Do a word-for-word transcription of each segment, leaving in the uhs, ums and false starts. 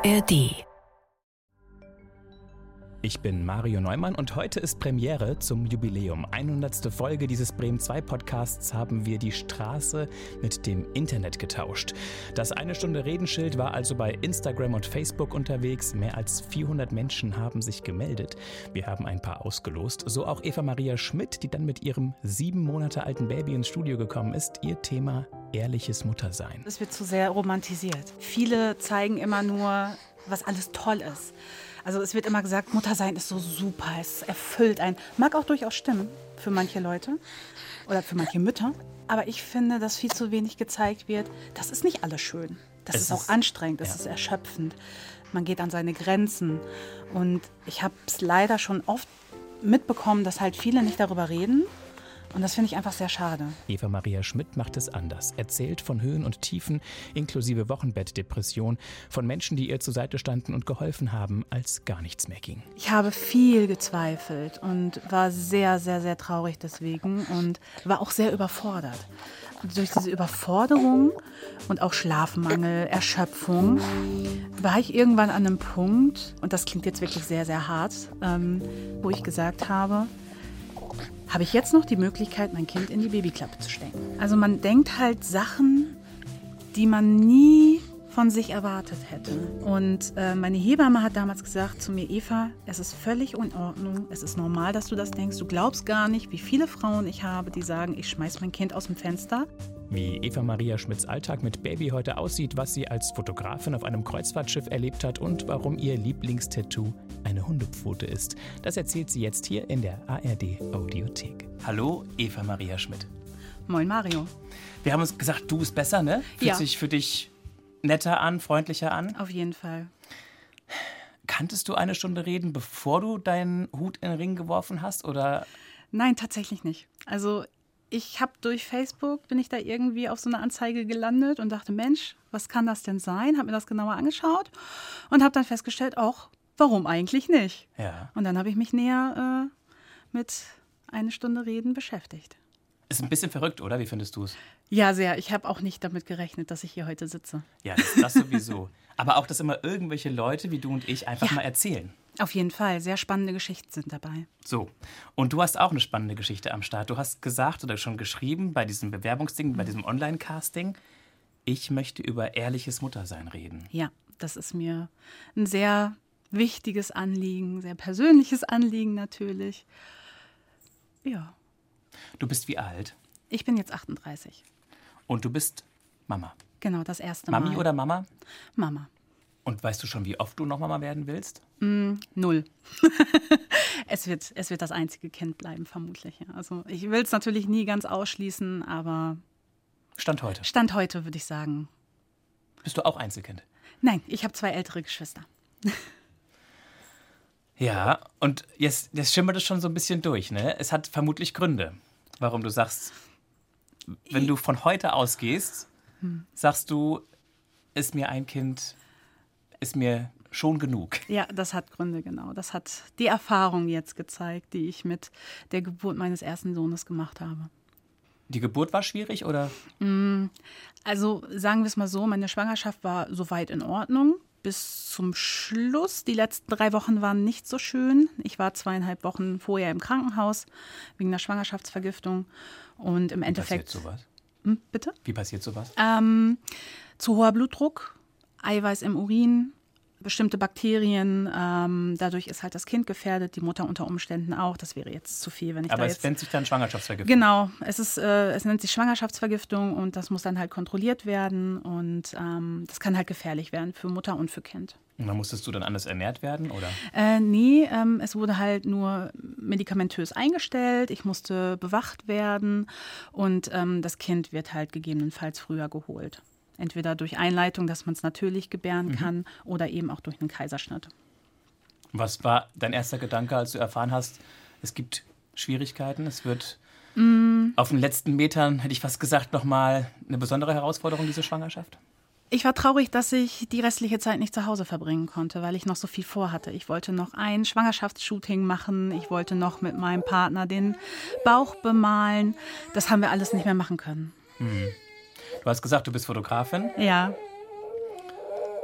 R D. Ich bin Mario Neumann und heute ist Premiere zum Jubiläum. hundertste Folge dieses Bremen zwei Podcasts haben wir die Straße mit dem Internet getauscht. Das eine Stunde Redenschild war also bei Instagram und Facebook unterwegs. Mehr als vierhundert Menschen haben sich gemeldet. Wir haben ein paar ausgelost. So auch Eva Maria Schmidt, die dann mit ihrem sieben Monate alten Baby ins Studio gekommen ist. Ihr Thema: ehrliches Muttersein. Es wird zu sehr romantisiert. Viele zeigen immer nur, was alles toll ist. Also es wird immer gesagt, Muttersein ist so super, es erfüllt einen. Mag auch durchaus stimmen für manche Leute oder für manche Mütter. Aber ich finde, dass viel zu wenig gezeigt wird. Das ist nicht alles schön. Das ist, ist auch anstrengend, das ja. ist erschöpfend. Man geht an seine Grenzen. Und ich habe es leider schon oft mitbekommen, dass halt viele nicht darüber reden. Und das finde ich einfach sehr schade. Eva Maria Schmidt macht es anders. Erzählt von Höhen und Tiefen, inklusive Wochenbettdepression, von Menschen, die ihr zur Seite standen und geholfen haben, als gar nichts mehr ging. Ich habe viel gezweifelt und war sehr, sehr, sehr traurig deswegen und war auch sehr überfordert. Und durch diese Überforderung und auch Schlafmangel, Erschöpfung, war ich irgendwann an einem Punkt, und das klingt jetzt wirklich sehr, sehr hart, ähm, wo ich gesagt habe, habe ich jetzt noch die Möglichkeit, mein Kind in die Babyklappe zu stecken. Also man denkt halt Sachen, die man nie von sich erwartet hätte. Und äh, meine Hebamme hat damals gesagt zu mir: Eva, es ist völlig in Ordnung, es ist normal, dass du das denkst. Du glaubst gar nicht, wie viele Frauen ich habe, die sagen, ich schmeiß mein Kind aus dem Fenster. Wie Eva Maria Schmidts Alltag mit Baby heute aussieht, was sie als Fotografin auf einem Kreuzfahrtschiff erlebt hat und warum ihr Lieblingstattoo eine Hundepfote ist, das erzählt sie jetzt hier in der A R D-Audiothek. Hallo, Eva Maria Schmidt. Moin, Mario. Wir haben uns gesagt, du bist besser, ne? Fühlt ja. sich für dich netter an, freundlicher an? Auf jeden Fall. Kanntest du eine Stunde reden, bevor du deinen Hut in den Ring geworfen hast, oder? Nein, tatsächlich nicht. Also ich habe durch Facebook, bin ich da irgendwie auf so eine Anzeige gelandet und dachte, Mensch, was kann das denn sein? Habe mir das genauer angeschaut und habe dann festgestellt, auch, warum eigentlich nicht? Ja. Und dann habe ich mich näher äh, mit eine Stunde Reden beschäftigt. Ist ein bisschen verrückt, oder? Wie findest du es? Ja, sehr. Ich habe auch nicht damit gerechnet, dass ich hier heute sitze. Ja, das, das sowieso. Aber auch, dass immer irgendwelche Leute wie du und ich einfach ja. mal erzählen. Auf jeden Fall. Sehr spannende Geschichten sind dabei. So. Und du hast auch eine spannende Geschichte am Start. Du hast gesagt oder schon geschrieben bei diesem Bewerbungsding, mhm. bei diesem Online-Casting, ich möchte über ehrliches Muttersein reden. Ja, das ist mir ein sehr wichtiges Anliegen, sehr persönliches Anliegen natürlich. Ja. Du bist wie alt? Ich bin jetzt achtunddreißig. Und du bist Mama? Genau, das erste Mal. Mami oder Mama? Mama. Und weißt du schon, wie oft du noch Mama werden willst? Mm, null. es, wird, es wird das einzige Kind bleiben, vermutlich. Ja. Also ich will es natürlich nie ganz ausschließen, aber... Stand heute? Stand heute, würde ich sagen. Bist du auch Einzelkind? Nein, ich habe zwei ältere Geschwister. Ja, und jetzt, jetzt schimmert es schon so ein bisschen durch, ne? Es hat vermutlich Gründe, warum du sagst, wenn du von heute ausgehst, hm. sagst du, ist mir ein Kind, ist mir schon genug. Ja, das hat Gründe, genau. Das hat die Erfahrung jetzt gezeigt, die ich mit der Geburt meines ersten Sohnes gemacht habe. Die Geburt war schwierig, oder? Also sagen wir es mal so, meine Schwangerschaft war soweit in Ordnung. Bis zum Schluss. Die letzten drei Wochen waren nicht so schön. Ich war zweieinhalb Wochen vorher im Krankenhaus wegen einer Schwangerschaftsvergiftung. Und im Wie Endeffekt... passiert sowas? Hm, bitte? Wie passiert sowas? Ähm, zu hoher Blutdruck, Eiweiß im Urin, bestimmte Bakterien. Ähm, dadurch ist halt das Kind gefährdet, die Mutter unter Umständen auch. Das wäre jetzt zu viel, wenn ich Aber da es jetzt... nennt sich dann Schwangerschaftsvergiftung. Genau, es, ist, äh, es nennt sich Schwangerschaftsvergiftung und das muss dann halt kontrolliert werden. Und ähm, das kann halt gefährlich werden für Mutter und für Kind. Und dann musstest du dann anders ernährt werden, oder? Äh, nee, ähm, es wurde halt nur medikamentös eingestellt. Ich musste bewacht werden und ähm, das Kind wird halt gegebenenfalls früher geholt. Entweder durch Einleitung, dass man es natürlich gebären mhm. kann, oder eben auch durch einen Kaiserschnitt. Was war dein erster Gedanke, als du erfahren hast, es gibt Schwierigkeiten, es wird mm. auf den letzten Metern, hätte ich fast gesagt, nochmal eine besondere Herausforderung, diese Schwangerschaft? Ich war traurig, dass ich die restliche Zeit nicht zu Hause verbringen konnte, weil ich noch so viel vorhatte. Ich wollte noch ein Schwangerschaftsshooting machen, ich wollte noch mit meinem Partner den Bauch bemalen. Das haben wir alles nicht mehr machen können. Mhm. Du hast gesagt, du bist Fotografin. Ja.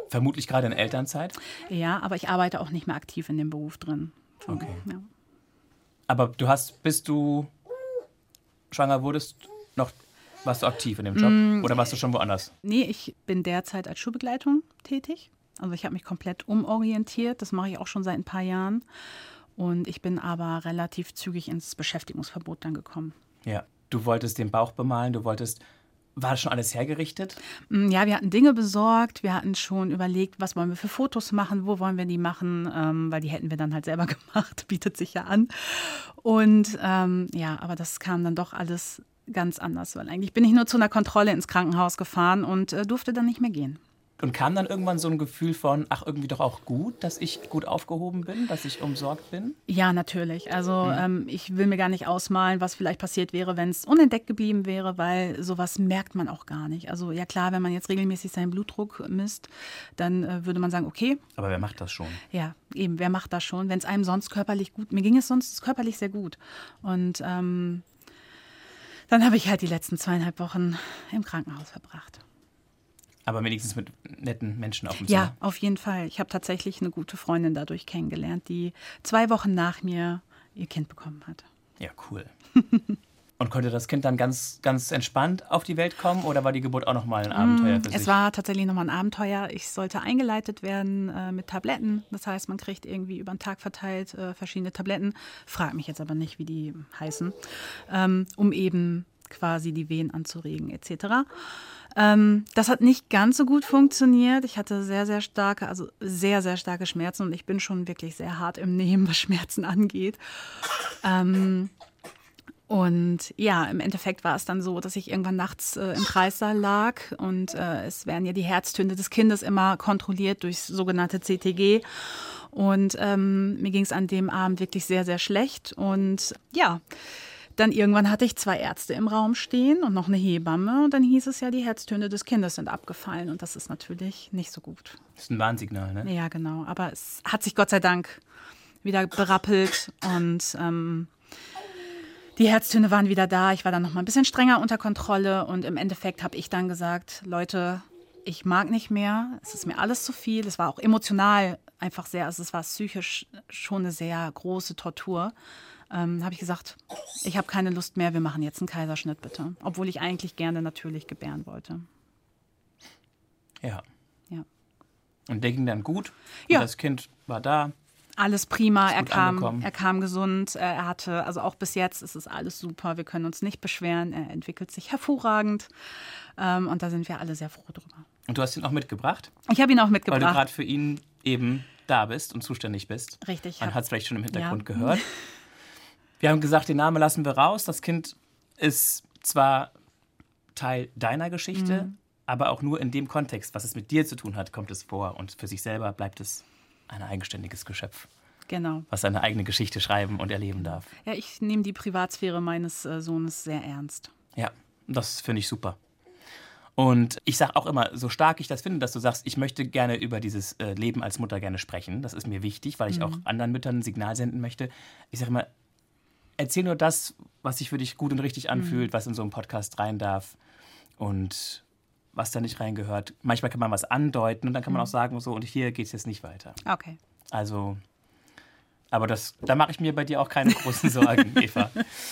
Vermutlich gerade in Elternzeit? Ja, aber ich arbeite auch nicht mehr aktiv in dem Beruf drin. So, Okay. Ja. Aber du hast, bis du schwanger wurdest, noch warst du aktiv in dem Job? Mm, oder warst du schon woanders? Nee, ich bin derzeit als Schulbegleitung tätig. Also ich habe mich komplett umorientiert. Das mache ich auch schon seit ein paar Jahren. Und ich bin aber relativ zügig ins Beschäftigungsverbot dann gekommen. Ja, du wolltest den Bauch bemalen, du wolltest... War das schon alles hergerichtet? Ja, wir hatten Dinge besorgt. Wir hatten schon überlegt, was wollen wir für Fotos machen, wo wollen wir die machen, ähm, weil die hätten wir dann halt selber gemacht, bietet sich ja an. Und ähm, ja, aber das kam dann doch alles ganz anders, weil eigentlich bin ich nur zu einer Kontrolle ins Krankenhaus gefahren und äh, durfte dann nicht mehr gehen. Und kam dann irgendwann so ein Gefühl von, ach, irgendwie doch auch gut, dass ich gut aufgehoben bin, dass ich umsorgt bin? Ja, natürlich. Also Mhm. ähm, ich will mir gar nicht ausmalen, was vielleicht passiert wäre, wenn es unentdeckt geblieben wäre, weil sowas merkt man auch gar nicht. Also ja klar, wenn man jetzt regelmäßig seinen Blutdruck misst, dann äh, würde man sagen, okay. Aber wer macht das schon? Ja, eben, wer macht das schon? Wenn es einem sonst körperlich gut, mir ging es sonst körperlich sehr gut. Und ähm, dann habe ich halt die letzten zweieinhalb Wochen im Krankenhaus verbracht. Aber wenigstens mit netten Menschen auf dem Ja, Zimmer. auf jeden Fall. Ich habe tatsächlich eine gute Freundin dadurch kennengelernt, die zwei Wochen nach mir ihr Kind bekommen hat. Ja, cool. Und konnte das Kind dann ganz, ganz entspannt auf die Welt kommen oder war die Geburt auch nochmal ein Abenteuer für sich? Es war tatsächlich nochmal ein Abenteuer. Ich sollte eingeleitet werden äh, mit Tabletten. Das heißt, man kriegt irgendwie über den Tag verteilt äh, verschiedene Tabletten. Frag mich jetzt aber nicht, wie die heißen, ähm, um eben quasi die Wehen anzuregen et cetera. Ähm, das hat nicht ganz so gut funktioniert. Ich hatte sehr, sehr starke, also sehr, sehr starke Schmerzen und ich bin schon wirklich sehr hart im Nehmen, was Schmerzen angeht. Ähm, und ja, im Endeffekt war es dann so, dass ich irgendwann nachts äh, im Kreissaal lag und äh, es werden ja die Herztöne des Kindes immer kontrolliert durch sogenannte C T G. Und ähm, mir ging es an dem Abend wirklich sehr, sehr schlecht und ja, dann irgendwann hatte ich zwei Ärzte im Raum stehen und noch eine Hebamme. Und dann hieß es ja, die Herztöne des Kindes sind abgefallen. Und das ist natürlich nicht so gut. Das ist ein Warnsignal, ne? Ja, genau. Aber es hat sich Gott sei Dank wieder berappelt. Und ähm, die Herztöne waren wieder da. Ich war dann noch mal ein bisschen strenger unter Kontrolle. Und im Endeffekt habe ich dann gesagt, Leute, ich mag nicht mehr. Es ist mir alles zu viel. Es war auch emotional einfach sehr, also es war psychisch schon eine sehr große Tortur. Ähm, habe ich gesagt, ich habe keine Lust mehr, wir machen jetzt einen Kaiserschnitt bitte. Obwohl ich eigentlich gerne natürlich gebären wollte. Ja. Ja. Und der ging dann gut? Ja. Und das Kind war da? Alles prima, Ist er gut kam, angekommen. er kam gesund, äh, er hatte, also auch bis jetzt ist es alles super, wir können uns nicht beschweren, er entwickelt sich hervorragend ähm, und da sind wir alle sehr froh drüber. Und du hast ihn auch mitgebracht? Ich habe ihn auch Weil mitgebracht. du gerade für ihn eben da bist und zuständig bist. Richtig. Man hab- hat es vielleicht schon im Hintergrund Ja. gehört. Wir haben gesagt, den Namen lassen wir raus. Das Kind ist zwar Teil deiner Geschichte, Mhm. aber auch nur in dem Kontext, was es mit dir zu tun hat, kommt es vor. Und für sich selber bleibt es ein eigenständiges Geschöpf, Genau. was seine eigene Geschichte schreiben und erleben darf. Ja, ich nehme die Privatsphäre meines äh, Sohnes sehr ernst. Ja, das finde ich super. Und ich sage auch immer, so stark ich das finde, dass du sagst, ich möchte gerne über dieses äh, Leben als Mutter gerne sprechen. Das ist mir wichtig, weil ich auch anderen Müttern ein Signal senden möchte. Ich sage immer, erzähl nur das, was sich für dich gut und richtig anfühlt, was in so einen Podcast rein darf und was da nicht reingehört. Manchmal kann man was andeuten und dann kann man auch sagen, so, und hier geht es jetzt nicht weiter. Okay. Also, aber das, da mache ich mir bei dir auch keine großen Sorgen, Eva.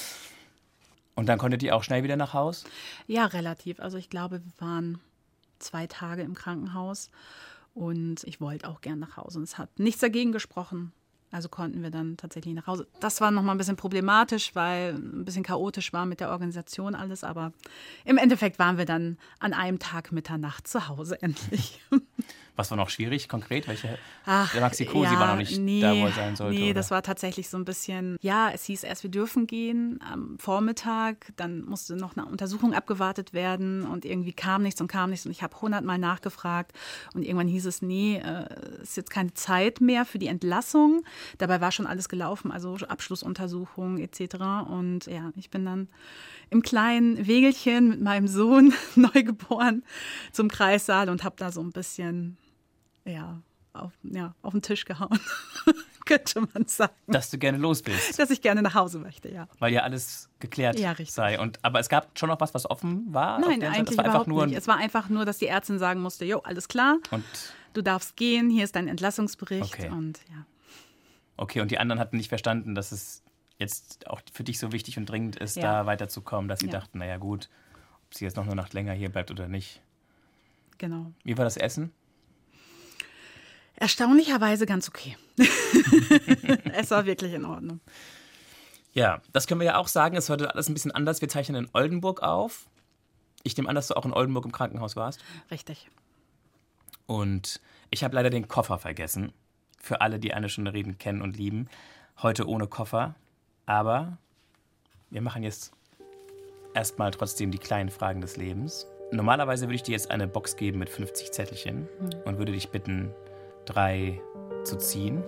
Und dann konntet ihr auch schnell wieder nach Haus? Ja, relativ. Also ich glaube, wir waren zwei Tage im Krankenhaus und ich wollte auch gern nach Hause. Und es hat nichts dagegen gesprochen. Also konnten wir dann tatsächlich nach Hause. Das war nochmal ein bisschen problematisch, weil ein bisschen chaotisch war mit der Organisation alles. Aber im Endeffekt waren wir dann an einem Tag Mitternacht zu Hause endlich. Was war noch schwierig, konkret? Welche? Ach, Der Maxi Cosi ja, war noch nicht nee, da, wo er sein sollte, Nee, oder? das war tatsächlich so ein bisschen, ja, es hieß erst, wir dürfen gehen am Vormittag, dann musste noch eine Untersuchung abgewartet werden und irgendwie kam nichts und kam nichts und ich habe hundertmal nachgefragt und irgendwann hieß es, nee, äh, ist jetzt keine Zeit mehr für die Entlassung. Dabei war schon alles gelaufen, also Abschlussuntersuchung et cetera. Und ja, ich bin dann im kleinen Wägelchen mit meinem Sohn, neugeboren, zum Kreissaal und habe da so ein bisschen ja, auf, ja, auf den Tisch gehauen, könnte man sagen. Dass du gerne los bist, Dass ich gerne nach Hause möchte, ja. weil ja alles geklärt Ja, richtig. sei. Und, aber es gab schon noch was, was offen war? auf Nein, deren Seite? eigentlich Es war einfach überhaupt nur nicht. Es war einfach nur, dass die Ärztin sagen musste, jo, alles klar. Und du darfst gehen, hier ist dein Entlassungsbericht. Okay. Und ja. Okay, und die anderen hatten nicht verstanden, dass es jetzt auch für dich so wichtig und dringend ist, Ja. da weiterzukommen, dass sie Ja. dachten, naja gut, ob sie jetzt noch eine Nacht länger hier bleibt oder nicht. Genau. Wie war das Essen? Erstaunlicherweise ganz okay. Es war wirklich in Ordnung. Ja, das können wir ja auch sagen, es ist heute alles ein bisschen anders. Wir zeichnen in Oldenburg auf. Ich nehme an, dass du auch in Oldenburg im Krankenhaus warst. Richtig. Und ich habe leider den Koffer vergessen. Für alle, die eine Stunde reden, kennen und lieben. Heute ohne Koffer. Aber wir machen jetzt erstmal trotzdem die kleinen Fragen des Lebens. Normalerweise würde ich dir jetzt eine Box geben mit fünfzig Zettelchen mhm. und würde dich bitten, drei zu ziehen.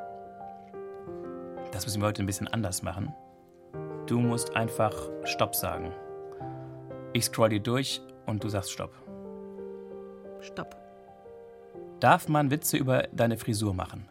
Das müssen wir heute ein bisschen anders machen. Du musst einfach Stopp sagen. Ich scroll dir durch und du sagst Stopp. Stopp. Darf man Witze über deine Frisur machen?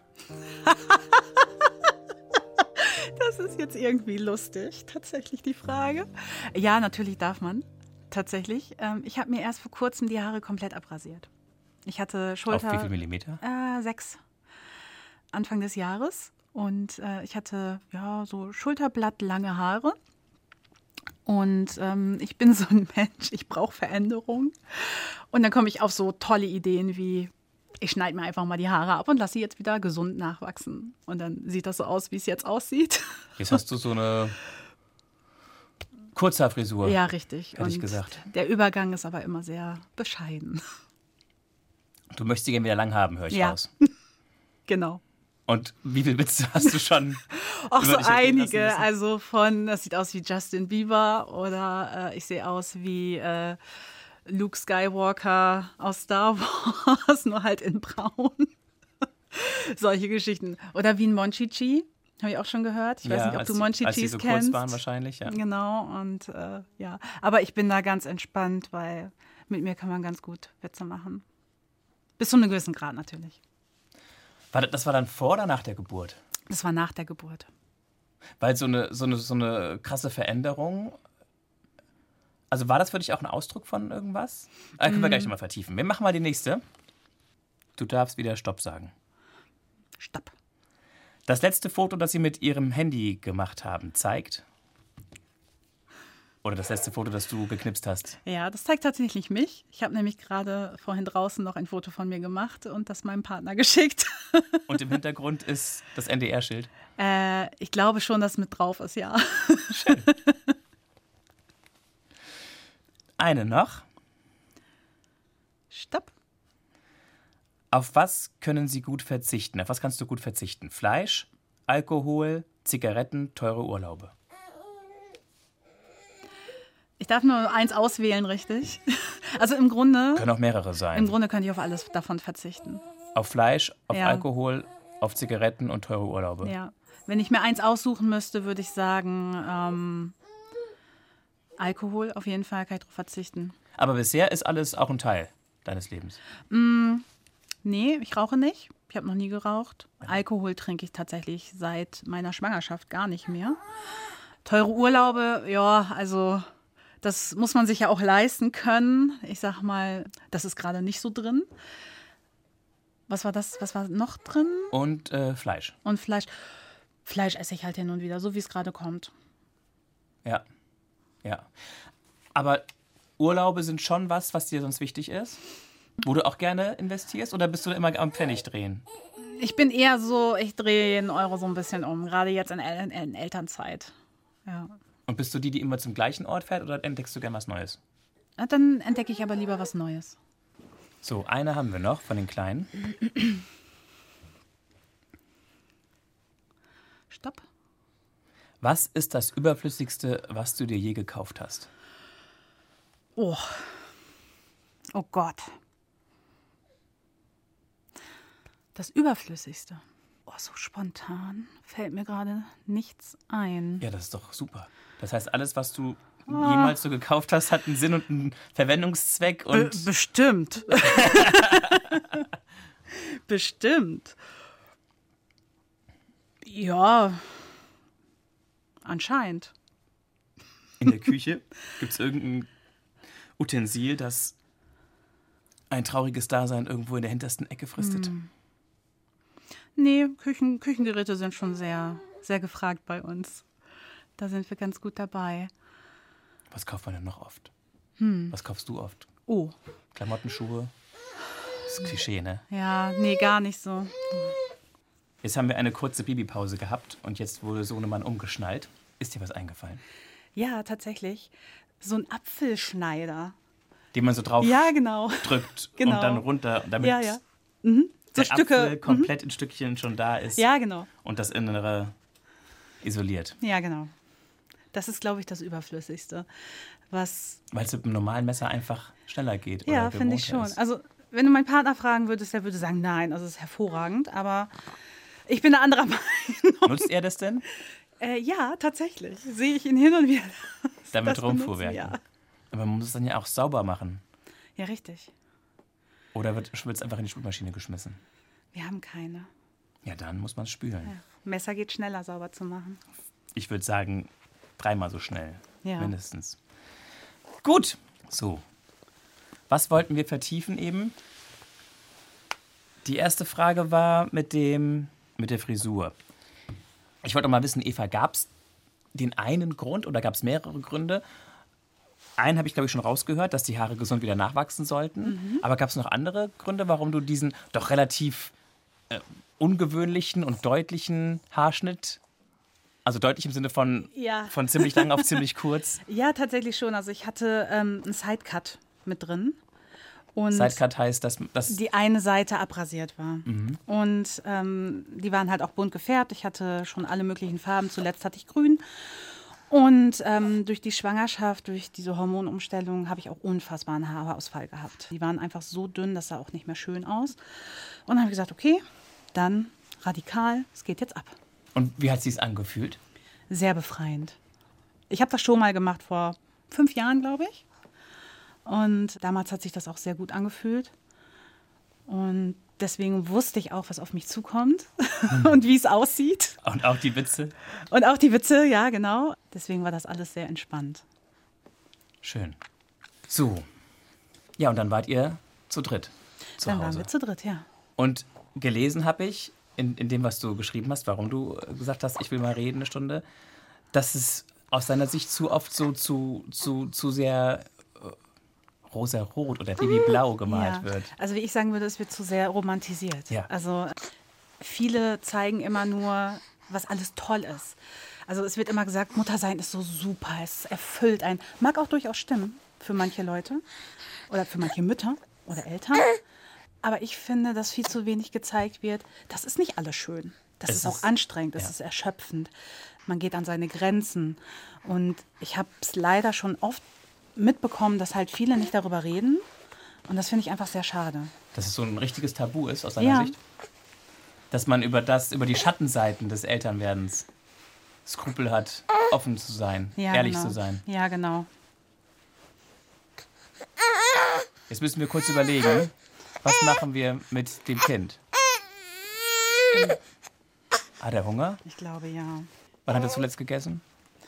Das ist jetzt irgendwie lustig, tatsächlich die Frage. Ja, natürlich darf man. Tatsächlich. Ähm, ich habe mir erst vor kurzem die Haare komplett abrasiert. Ich hatte Schulter... Auf wie viel Millimeter? Äh, sechs. Anfang des Jahres. Und äh, ich hatte ja so schulterblattlange Haare. Und ähm, ich bin so ein Mensch, ich brauche Veränderung. Und dann komme ich auf so tolle Ideen wie, ich schneide mir einfach mal die Haare ab und lasse sie jetzt wieder gesund nachwachsen. Und dann sieht das so aus, wie es jetzt aussieht. Jetzt hast du so eine Kurzhaarfrisur. Ja, richtig. Hätte ich gesagt. Der Übergang ist aber immer sehr bescheiden. Du möchtest sie gerne wieder lang haben, höre ich ja. raus. Genau. Und wie viele Witze hast du schon? Auch so einige. Also von, das sieht aus wie Justin Bieber oder äh, ich sehe aus wie äh, Luke Skywalker aus Star Wars, nur halt in braun. Solche Geschichten. Oder wie ein Monchichi, habe ich auch schon gehört. Ich ja, weiß nicht, ob als du die, Monchichis als die so kennst. Kurz waren wahrscheinlich, ja. Genau, und äh, ja. Aber ich bin da ganz entspannt, weil mit mir kann man ganz gut Witze machen. Bis zu einem gewissen Grad natürlich. War das, das war dann vor oder nach der Geburt? Das war nach der Geburt. Weil so eine, so eine, so eine krasse Veränderung, also war das für dich auch ein Ausdruck von irgendwas? Äh, können mm. wir gleich nochmal vertiefen. Wir machen mal die nächste. Du darfst wieder Stopp sagen. Stopp. Das letzte Foto, das Sie mit Ihrem Handy gemacht haben, zeigt? Oder das letzte Foto, das du geknipst hast? Ja, das zeigt tatsächlich mich. Ich habe nämlich gerade vorhin draußen noch ein Foto von mir gemacht und das meinem Partner geschickt. Und im Hintergrund ist das N D R-Schild? Äh, ich glaube schon, dass mit drauf ist, ja. Schön. Eine noch. Stopp. Auf was können Sie gut verzichten? Auf was kannst du gut verzichten? Fleisch, Alkohol, Zigaretten, teure Urlaube? Ich darf nur eins auswählen, richtig? Also im Grunde... Können auch mehrere sein. Im Grunde könnte ich auf alles davon verzichten. Auf Fleisch, auf ja. Alkohol, auf Zigaretten und teure Urlaube? Ja. Wenn ich mir eins aussuchen müsste, würde ich sagen, ähm, Alkohol auf jeden Fall kann ich darauf verzichten. Aber bisher ist alles auch ein Teil deines Lebens? Mm, nee, ich rauche nicht. Ich habe noch nie geraucht. Alkohol trinke ich tatsächlich seit meiner Schwangerschaft gar nicht mehr. Teure Urlaube, ja, also... Das muss man sich ja auch leisten können. Ich sag mal, das ist gerade nicht so drin. Was war das? Was war noch drin? Und äh, Fleisch. Und Fleisch. Fleisch esse ich halt hin und wieder, so wie es gerade kommt. Ja, ja. Aber Urlaube sind schon was, was dir sonst wichtig ist? Wo du auch gerne investierst? Oder bist du immer am Pfennig drehen? Ich bin eher so, ich drehe jeden Euro so ein bisschen um. Gerade jetzt in, El- in Elternzeit. Ja. Und bist du die, die immer zum gleichen Ort fährt oder entdeckst du gern was Neues? Na, dann entdecke ich aber lieber was Neues. So, eine haben wir noch von den Kleinen. Stopp. Was ist das Überflüssigste, was du dir je gekauft hast? Oh. Oh Gott. Das Überflüssigste. Oh, so spontan fällt mir gerade nichts ein. Ja, das ist doch super. Das heißt, alles, was du oh. jemals so gekauft hast, hat einen Sinn und einen Verwendungszweck. Und Be- bestimmt. Bestimmt. Ja, anscheinend. In der Küche gibt es irgendein Utensil, das ein trauriges Dasein irgendwo in der hintersten Ecke fristet? Hm. Nee, Küchen, Küchengeräte sind schon sehr, sehr gefragt bei uns. Da sind wir ganz gut dabei. Was kauft man denn noch oft? Hm. Was kaufst du oft? Oh. Klamotten, Schuhe? Das ist Klischee, ne? Ja, nee, gar nicht so. Jetzt haben wir eine kurze Babypause gehabt und jetzt wurde Sohnemann umgeschnallt. Ist dir was eingefallen? Ja, tatsächlich. So ein Apfelschneider. Den man so drauf ja, genau. drückt genau. und dann runter, damit ja, ja. Mhm. So der Stücke. Apfel komplett mhm. in Stückchen schon da ist. Ja, genau. Und das Innere isoliert. Ja, genau. Das ist, glaube ich, das Überflüssigste. Was Weil es mit einem normalen Messer einfach schneller geht. Ja, finde ich schon. Ist. Also, wenn du meinen Partner fragen würdest, der würde sagen, nein, also es ist hervorragend, aber ich bin eine anderer Meinung. Nutzt er das denn? Äh, ja, tatsächlich. Sehe ich ihn hin und wieder. Damit rumfuhrwerken. Ja. Aber man muss es dann ja auch sauber machen. Ja, richtig. Oder wird es einfach in die Spülmaschine geschmissen? Wir haben keine. Ja, dann muss man es spülen. Ja. Messer geht schneller sauber zu machen. Ich würde sagen, dreimal so schnell. Ja. Mindestens. Gut. So. Was wollten wir vertiefen eben? Die erste Frage war mit dem, mit der Frisur. Ich wollte auch mal wissen, Eva, gab es den einen Grund oder gab es mehrere Gründe? Einen habe ich, glaube ich, schon rausgehört, dass die Haare gesund wieder nachwachsen sollten. Mhm. Aber gab es noch andere Gründe, warum du diesen doch relativ äh, ungewöhnlichen und deutlichen Haarschnitt, also deutlich im Sinne von, ja. von ziemlich lang auf ziemlich kurz? Ja, tatsächlich schon. Also ich hatte ähm, einen Sidecut mit drin. Und Sidecut heißt, dass, dass die eine Seite abrasiert war. Mhm. Und ähm, die waren halt auch bunt gefärbt. Ich hatte schon alle möglichen Farben. Zuletzt hatte ich grün. Und ähm, durch die Schwangerschaft, durch diese Hormonumstellung habe ich auch unfassbaren Haarausfall gehabt. Die waren einfach so dünn, das sah auch nicht mehr schön aus. Und dann habe ich gesagt, okay, dann radikal, es geht jetzt ab. Und wie hat es sich angefühlt? Sehr befreiend. Ich habe das schon mal gemacht vor fünf Jahren, glaube ich. Und damals hat sich das auch sehr gut angefühlt. Und deswegen wusste ich auch, was auf mich zukommt und wie es aussieht. Und auch die Witze? Und auch die Witze, ja, genau. Deswegen war das alles sehr entspannt. Schön. So. Ja, und dann wart ihr zu dritt zu Dann Hause. waren wir zu dritt, ja. Und gelesen habe ich, in, in dem, was du geschrieben hast, warum du gesagt hast, ich will mal reden eine Stunde, dass es aus deiner Sicht zu oft so zu, zu, zu sehr rosa-rot oder babyblau gemalt ja. wird. Also wie ich sagen würde, es wird zu sehr romantisiert. Ja. Also viele zeigen immer nur, was alles toll ist. Also es wird immer gesagt, Muttersein ist so super, es erfüllt einen. Mag auch durchaus stimmen für manche Leute oder für manche Mütter oder Eltern. Aber ich finde, dass viel zu wenig gezeigt wird. Das ist nicht alles schön. Das es ist auch ist, anstrengend, das ja. ist erschöpfend. Man geht an seine Grenzen. Und ich habe es leider schon oft mitbekommen, dass halt viele nicht darüber reden. Und das finde ich einfach sehr schade. Dass es so ein richtiges Tabu ist aus deiner ja. Sicht? Dass man über das, über die Schattenseiten des Elternwerdens Skrupel hat, offen zu sein, ja, ehrlich genau. zu sein. Ja, genau. Jetzt müssen wir kurz überlegen, was machen wir mit dem Kind? Hat er Hunger? Ich glaube, ja. Wann hat er zuletzt gegessen?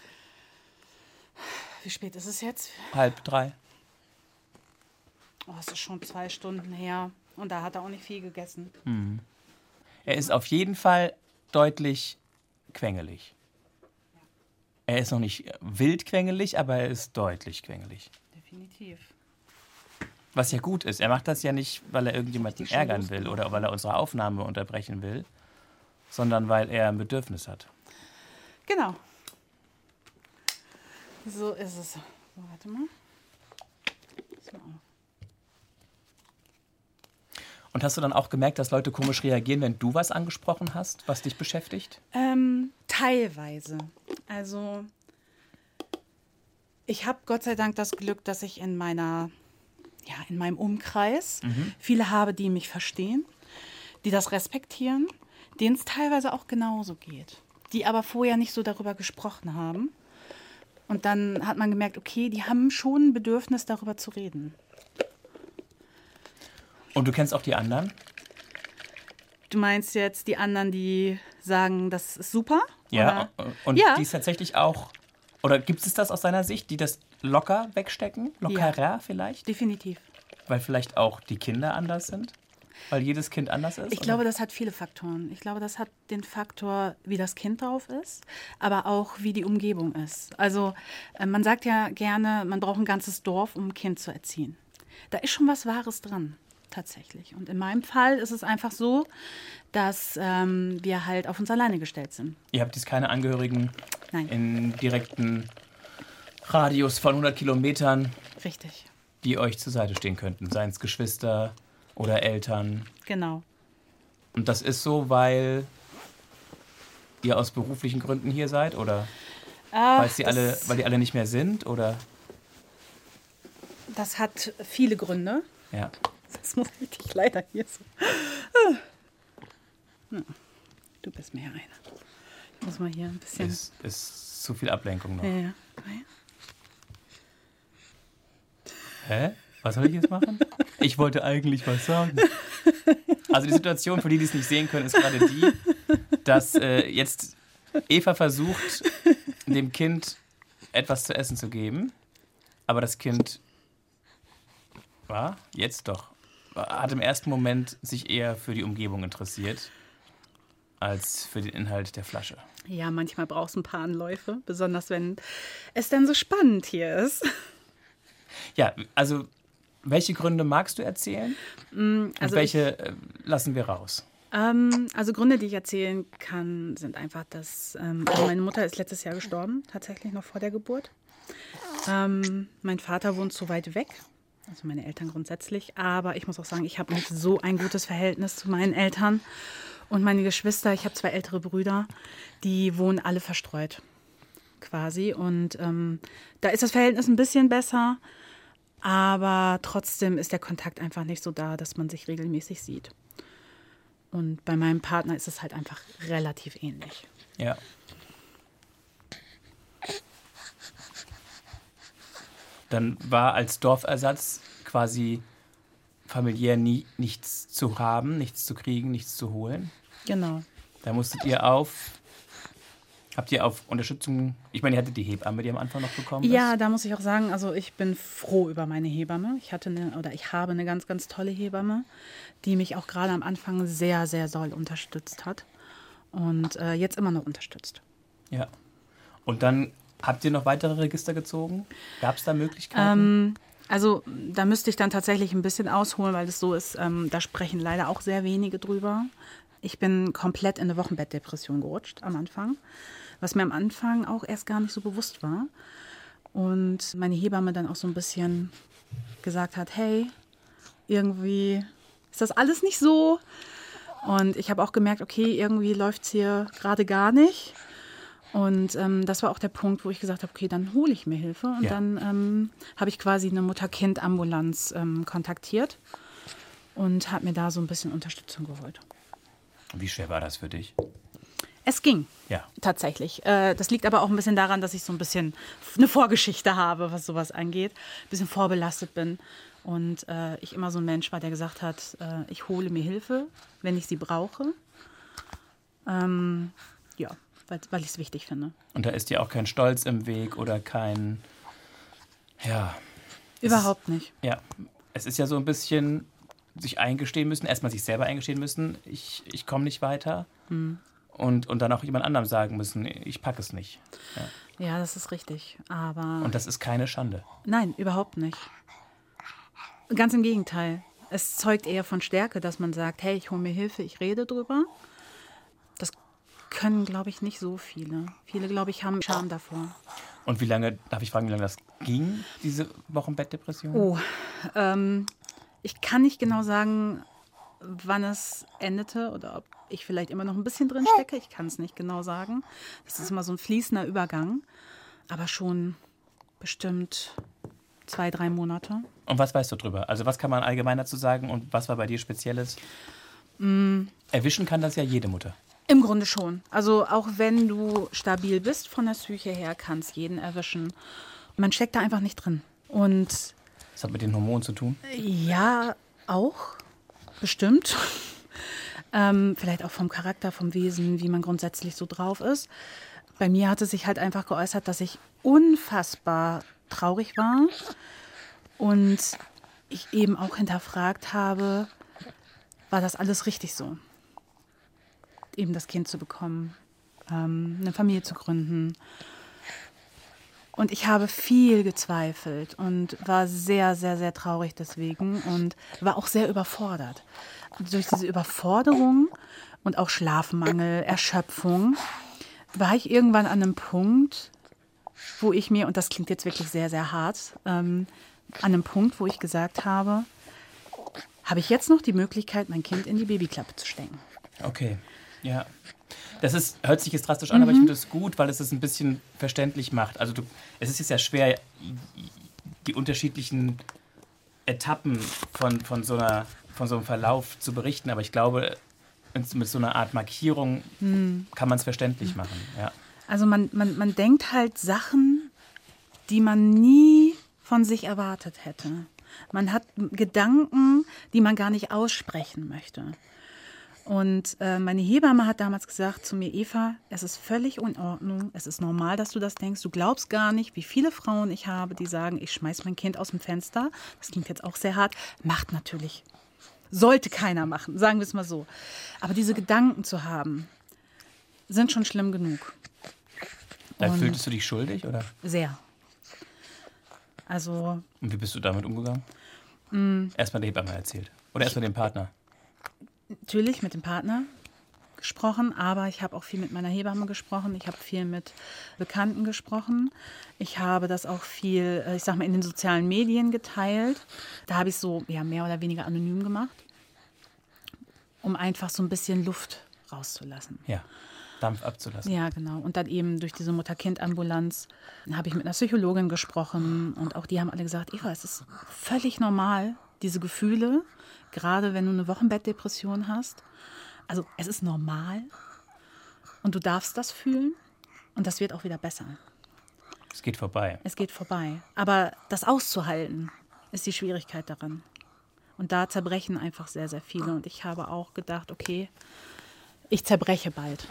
Wie spät ist es jetzt? Halb drei. Oh, es ist schon zwei Stunden her. Und da hat er auch nicht viel gegessen. Hm. Er ist auf jeden Fall deutlich quengelig. Er ist noch nicht wild quengelig, aber er ist deutlich quengelig. Definitiv. Was ja gut ist. Er macht das ja nicht, weil er irgendjemanden ärgern will oder weil er unsere Aufnahme unterbrechen will, sondern weil er ein Bedürfnis hat. Genau. So ist es. So, warte mal. So. Und hast du dann auch gemerkt, dass Leute komisch reagieren, wenn du was angesprochen hast, was dich beschäftigt? Ähm, teilweise. Also ich habe Gott sei Dank das Glück, dass ich in meiner, ja, in meinem Umkreis mhm. viele habe, die mich verstehen, die das respektieren, denen es teilweise auch genauso geht, die aber vorher nicht so darüber gesprochen haben. Und dann hat man gemerkt, okay, die haben schon ein Bedürfnis, darüber zu reden. Und du kennst auch die anderen? Du meinst jetzt die anderen, die sagen, das ist super? Ja, oder? Und ja. die es tatsächlich auch, oder gibt es das aus deiner Sicht, die das locker wegstecken? Lockerer ja. vielleicht? Definitiv. Weil vielleicht auch die Kinder anders sind? Weil jedes Kind anders ist? Ich oder? glaube, das hat viele Faktoren. Ich glaube, das hat den Faktor, wie das Kind drauf ist, aber auch, wie die Umgebung ist. Also äh, man sagt ja gerne, man braucht ein ganzes Dorf, um ein Kind zu erziehen. Da ist schon was Wahres dran, tatsächlich. Und in meinem Fall ist es einfach so, dass ähm, wir halt auf uns alleine gestellt sind. Ihr habt jetzt keine Angehörigen Nein. in direkten Radius von hundert Kilometern, Richtig, die euch zur Seite stehen könnten, seien es Geschwister oder Eltern. genau. Und das ist so, weil ihr aus beruflichen Gründen hier seid oder Ach, weil, sie alle, das, weil die alle nicht mehr sind? Oder? das hat viele Gründe. Ja. Das muss ich dich leider hier so... Hm. Du bist mir ja einer. Ich muss mal hier ein bisschen... Ist, ist zu viel Ablenkung noch. Ja, ja. Hä? Was soll ich jetzt machen? Ich wollte eigentlich was sagen. Also die Situation, für die, die es nicht sehen können, ist gerade die, dass äh, jetzt Eva versucht, dem Kind etwas zu essen zu geben. Aber das Kind war jetzt doch, hat im ersten Moment sich eher für die Umgebung interessiert, als für den Inhalt der Flasche. Ja, manchmal brauchst du ein paar Anläufe, besonders wenn es dann so spannend hier ist. Ja, also welche Gründe magst du erzählen Also und welche äh, lassen wir raus? Ähm, also Gründe, die ich erzählen kann, sind einfach, dass ähm, also meine Mutter ist letztes Jahr gestorben, tatsächlich noch vor der Geburt. Ähm, mein Vater wohnt zu weit weg, also meine Eltern grundsätzlich. Aber ich muss auch sagen, ich habe nicht so ein gutes Verhältnis zu meinen Eltern. Und meine Geschwister, ich habe zwei ältere Brüder, die wohnen alle verstreut quasi. Und ähm, da ist das Verhältnis ein bisschen besser. Aber trotzdem ist der Kontakt einfach nicht so da, dass man sich regelmäßig sieht. Und bei meinem Partner ist es halt einfach relativ ähnlich. Ja. Dann war als Dorfersatz quasi familiär nie nichts zu haben, nichts zu kriegen, nichts zu holen. Genau. Da musstet ihr auf, habt ihr auf Unterstützung, ich meine, ihr hattet die Hebamme, die am Anfang noch bekommen ist. Ja, da muss ich auch sagen, also ich bin froh über meine Hebamme. Ich hatte eine, oder ich habe eine ganz, ganz tolle Hebamme, die mich auch gerade am Anfang sehr, sehr doll unterstützt hat und äh, jetzt immer noch unterstützt. Ja. Und dann habt ihr noch weitere Register gezogen? Gab es da Möglichkeiten? Ähm, also da müsste ich dann tatsächlich ein bisschen ausholen, weil es so ist, ähm, da sprechen leider auch sehr wenige drüber. Ich bin komplett in eine Wochenbettdepression gerutscht am Anfang, was mir am Anfang auch erst gar nicht so bewusst war. Und meine Hebamme dann auch so ein bisschen gesagt hat, hey, irgendwie ist das alles nicht so. Und ich habe auch gemerkt, okay, irgendwie läuft es hier gerade gar nicht. Und ähm, das war auch der Punkt, wo ich gesagt habe, okay, dann hole ich mir Hilfe. Und Ja. dann ähm, habe ich quasi eine Mutter-Kind-Ambulanz ähm, kontaktiert und habe mir da so ein bisschen Unterstützung geholt. Wie schwer war das für dich? Es ging Ja. tatsächlich. Äh, das liegt aber auch ein bisschen daran, dass ich so ein bisschen eine Vorgeschichte habe, was sowas angeht. Ein bisschen vorbelastet bin. Und äh, ich immer so ein Mensch war, der gesagt hat, äh, ich hole mir Hilfe, wenn ich sie brauche. Ähm, ja, weil, weil ich es wichtig finde. Und da ist dir auch kein Stolz im Weg oder kein, ja. Überhaupt nicht. Ja, es ist ja so ein bisschen sich eingestehen müssen, erstmal sich selber eingestehen müssen, ich, ich komme nicht weiter. Hm. Und, und dann auch jemand anderem sagen müssen, ich packe es nicht. Ja. Ja, das ist richtig. Aber Und das ist keine Schande. nein, überhaupt nicht. Ganz im Gegenteil. Es zeugt eher von Stärke, dass man sagt, hey, ich hole mir Hilfe, ich rede drüber. Das können, glaube ich, nicht so viele. Viele, glaube ich, haben Scham davor. Und wie lange, darf ich fragen, wie lange das ging, diese Wochenbettdepression? Oh, ähm, ich kann nicht genau sagen, wann es endete oder ob ich vielleicht immer noch ein bisschen drin stecke. Ich kann es nicht genau sagen. Das ist immer so ein fließender Übergang. Aber schon bestimmt zwei, drei Monate. Und was weißt du drüber? Also was kann man allgemein dazu sagen und was war bei dir Spezielles? Mm. Erwischen kann das ja jede Mutter. Im Grunde schon. Also auch wenn du stabil bist von der Psyche her, kann es jeden erwischen. Man steckt da einfach nicht drin. Und Das hat mit den Hormonen zu tun? ja, auch. Bestimmt. ähm, vielleicht auch vom Charakter, vom Wesen, wie man grundsätzlich so drauf ist. Bei mir hat es sich halt einfach geäußert, dass ich unfassbar traurig war und ich eben auch hinterfragt habe, war das alles richtig so? Eben das Kind zu bekommen, ähm, eine Familie zu gründen. Und ich habe viel gezweifelt und war sehr, sehr, sehr traurig deswegen und war auch sehr überfordert. Durch diese Überforderung und auch Schlafmangel, Erschöpfung, war ich irgendwann an einem Punkt, wo ich mir, und das klingt jetzt wirklich sehr, sehr hart, ähm, an einem Punkt, wo ich gesagt habe, habe ich jetzt noch die Möglichkeit, mein Kind in die Babyklappe zu stecken. Okay, ja. Das ist, hört sich jetzt drastisch an, mhm. aber ich finde es gut, weil es es ein bisschen verständlich macht. Also du, es ist jetzt ja schwer, die unterschiedlichen Etappen von, von, so einer, von so einem Verlauf zu berichten, aber ich glaube, mit so einer Art Markierung mhm. kann man es verständlich mhm. machen. Ja. Also man, man, man denkt halt Sachen, die man nie von sich erwartet hätte. Man hat Gedanken, die man gar nicht aussprechen möchte. Und äh, meine Hebamme hat damals gesagt zu mir, Eva, es ist völlig in Ordnung, es ist normal, dass du das denkst. Du glaubst gar nicht, wie viele Frauen ich habe, die sagen, ich schmeiß mein Kind aus dem Fenster. Das klingt jetzt auch sehr hart. Macht natürlich. Sollte keiner machen, sagen wir es mal so. Aber diese Gedanken zu haben, sind schon schlimm genug. Da fühltest du dich schuldig, oder? Sehr. Also. Und wie bist du damit umgegangen? Mm. Erstmal der Hebamme erzählt. Oder erstmal dem Partner? Natürlich mit dem Partner gesprochen, aber ich habe auch viel mit meiner Hebamme gesprochen. Ich habe viel mit Bekannten gesprochen. Ich habe das auch viel, ich sag mal, in den sozialen Medien geteilt. Da habe ich es so ja, mehr oder weniger anonym gemacht, um einfach so ein bisschen Luft rauszulassen. Ja. Dampf abzulassen. Ja, genau. Und dann eben durch diese Mutter-Kind-Ambulanz habe ich mit einer Psychologin gesprochen und auch die haben alle gesagt, Eva, es ist völlig normal, diese Gefühle, gerade wenn du eine Wochenbettdepression hast. Also es ist normal und du darfst das fühlen und das wird auch wieder besser. Es geht vorbei. Es geht vorbei. Aber das auszuhalten ist die Schwierigkeit daran. Und da zerbrechen einfach sehr, sehr viele. Und ich habe auch gedacht, okay, ich zerbreche bald.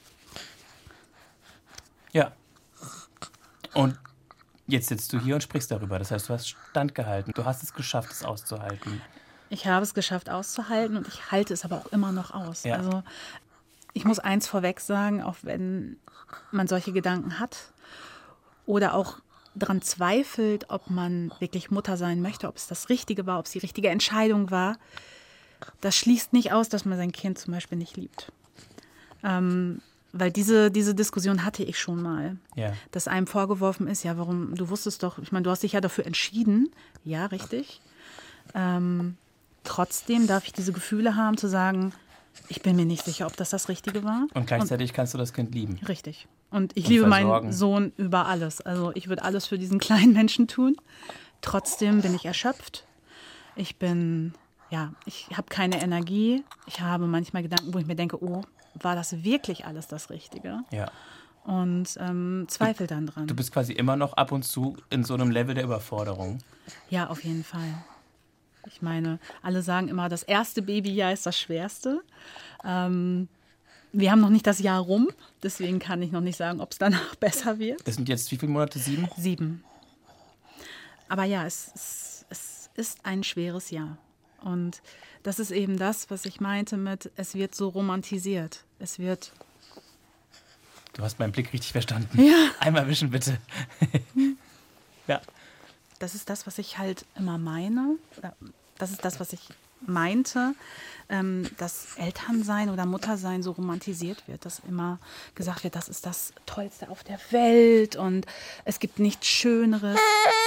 Ja. Und jetzt sitzt du hier und sprichst darüber. Das heißt, du hast standgehalten. Du hast es geschafft, es auszuhalten. Ich habe es geschafft, auszuhalten und ich halte es aber auch immer noch aus. Ja. Also ich muss eins vorweg sagen, auch wenn man solche Gedanken hat oder auch daran zweifelt, ob man wirklich Mutter sein möchte, ob es das Richtige war, ob es die richtige Entscheidung war, das schließt nicht aus, dass man sein Kind zum Beispiel nicht liebt. Ähm, Weil diese, diese Diskussion hatte ich schon mal, ja. Dass einem vorgeworfen ist, ja, warum, du wusstest doch, ich meine, du hast dich ja dafür entschieden, ja, richtig. Ähm, trotzdem darf ich diese Gefühle haben, zu sagen, ich bin mir nicht sicher, ob das das Richtige war. Und gleichzeitig Und, kannst du das Kind lieben. Richtig. Und ich Und liebe versorgen. meinen Sohn über alles. Also ich würde alles für diesen kleinen Menschen tun. Trotzdem bin ich erschöpft. Ich bin, ja, ich habe keine Energie. Ich habe manchmal Gedanken, wo ich mir denke, oh, war das wirklich alles das Richtige? Ja. Und ähm, zweifle dann dran. Du bist quasi immer noch ab und zu in so einem Level der Überforderung. Ja, auf jeden Fall. Ich meine, alle sagen immer, das erste Babyjahr ist das Schwerste. Ähm, wir haben noch nicht das Jahr rum, deswegen kann ich noch nicht sagen, ob es danach besser wird. Das sind jetzt wie viele Monate? Sieben? Sieben. Aber ja, es, es, es ist ein schweres Jahr. Und das ist eben das, was ich meinte mit, es wird so romantisiert. Es wird... Du hast meinen Blick richtig verstanden. Ja. Einmal wischen, bitte. Ja. Das ist das, was ich halt immer meine. Das ist das, was ich meinte, dass Elternsein oder Muttersein so romantisiert wird. Dass immer gesagt wird, das ist das Tollste auf der Welt und es gibt nichts Schöneres.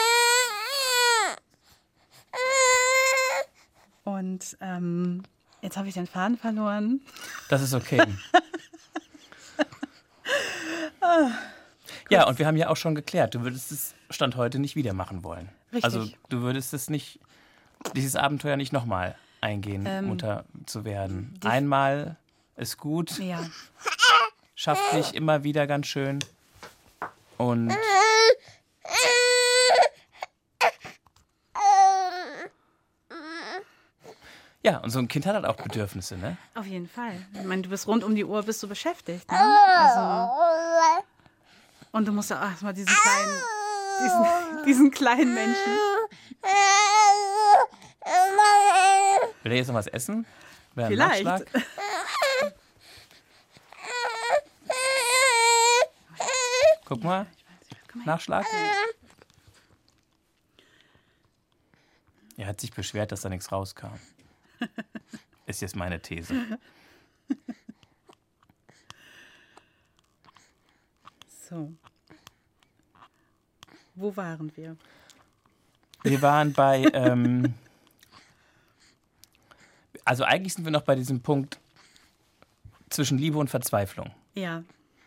Und ähm, jetzt habe ich den Faden verloren. Das ist okay. Ja, und wir haben ja auch schon geklärt, du würdest es Stand heute nicht wieder machen wollen. Richtig. Also du würdest es nicht, dieses Abenteuer nicht nochmal eingehen, ähm, Mutter zu werden. Einmal ist gut, ja. Schafft dich immer wieder ganz schön und... Ja, und so ein Kind hat halt auch Bedürfnisse, ne? Auf jeden Fall. Ich meine, du bist rund um die Uhr, bist du beschäftigt. Ne? Also, und du musst ja erstmal diesen kleinen, diesen, diesen kleinen Menschen Will er jetzt noch was essen? Will er einen Vielleicht. Nachschlag? Guck mal. Nachschlag. Er hat sich beschwert, dass da nichts rauskam. Ist jetzt meine These. So. Wo waren wir? Wir waren bei, ähm, also eigentlich sind wir noch bei diesem Punkt zwischen Liebe und Verzweiflung. Ja.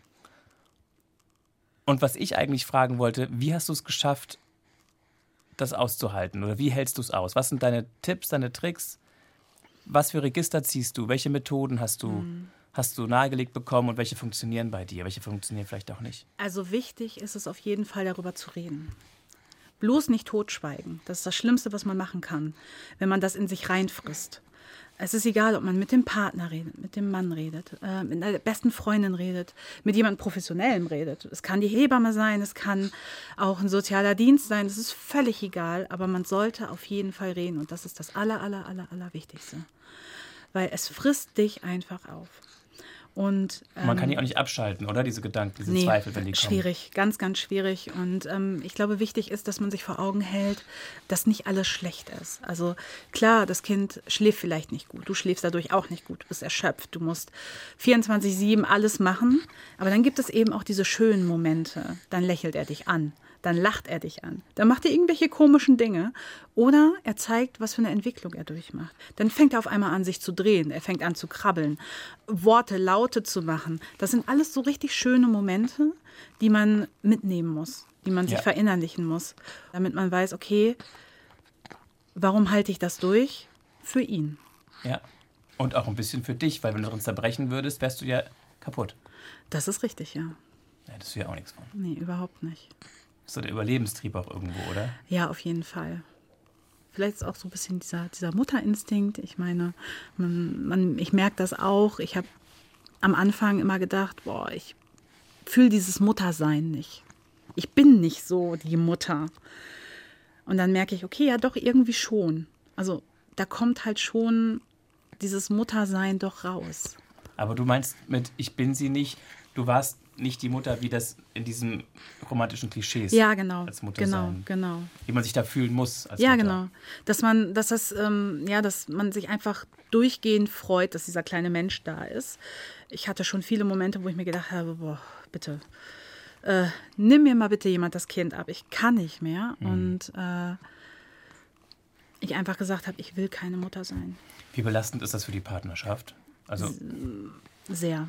Und was ich eigentlich fragen wollte, wie hast du es geschafft, das auszuhalten? Oder wie hältst du es aus? Was sind deine Tipps, deine Tricks? Was für Register ziehst du? Welche Methoden hast du, mhm. hast du nahegelegt bekommen und welche funktionieren bei dir? Welche funktionieren vielleicht auch nicht? Also wichtig ist es auf jeden Fall, darüber zu reden. Bloß nicht totschweigen. Das ist das Schlimmste, was man machen kann, wenn man das in sich reinfrisst. Es ist egal, ob man mit dem Partner redet, mit dem Mann redet, äh, mit einer besten Freundin redet, mit jemandem Professionellem redet. Es kann die Hebamme sein, es kann auch ein sozialer Dienst sein, das ist völlig egal, aber man sollte auf jeden Fall reden und das ist das aller, aller, aller, aller Wichtigste. Weil es frisst dich einfach auf. Und, ähm, man kann die auch nicht abschalten, oder? Diese Gedanken, diese nee, Zweifel, wenn die kommen. Schwierig, ganz, ganz schwierig. Und ähm, ich glaube, wichtig ist, dass man sich vor Augen hält, dass nicht alles schlecht ist. Also klar, das Kind schläft vielleicht nicht gut. Du schläfst dadurch auch nicht gut. Du bist erschöpft. Du musst vierundzwanzig sieben alles machen. Aber dann gibt es eben auch diese schönen Momente. Dann lächelt er dich an. Dann lacht er dich an. Dann macht er irgendwelche komischen Dinge. Oder er zeigt, was für eine Entwicklung er durchmacht. Dann fängt er auf einmal an, sich zu drehen. Er fängt an zu krabbeln. Worte, Laute zu machen. Das sind alles so richtig schöne Momente, die man mitnehmen muss. Die man sich ja. verinnerlichen muss. Damit man weiß, okay, warum halte ich das durch? Für ihn. Ja, und auch ein bisschen für dich. Weil wenn du darin zerbrechen würdest, wärst du ja kaputt. Das ist richtig, ja. Ja, das wäre auch nichts von. Nee, überhaupt nicht. Das ist so der Überlebenstrieb auch irgendwo, oder? Ja, auf jeden Fall. Vielleicht ist auch so ein bisschen dieser, dieser Mutterinstinkt. Ich meine, man, man, ich merke das auch. Ich habe am Anfang immer gedacht, boah, ich fühle dieses Muttersein nicht. Ich bin nicht so die Mutter. Und dann merke ich, okay, ja doch, irgendwie schon. Also da kommt halt schon dieses Muttersein doch raus. Aber du meinst mit, ich bin sie nicht, du warst nicht die Mutter, wie das in diesen romantischen Klischees ja, genau, als Mutter genau, sein. genau. Wie man sich da fühlen muss als ja, Mutter. Ja, genau. Dass man, dass das, ähm, ja, dass man sich einfach durchgehend freut, dass dieser kleine Mensch da ist. Ich hatte schon viele Momente, wo ich mir gedacht habe, boah, bitte, äh, nimm mir mal bitte jemand das Kind ab. Ich kann nicht mehr. Mhm. Und äh, ich einfach gesagt habe, ich will keine Mutter sein. Wie belastend ist das für die Partnerschaft? Also sehr.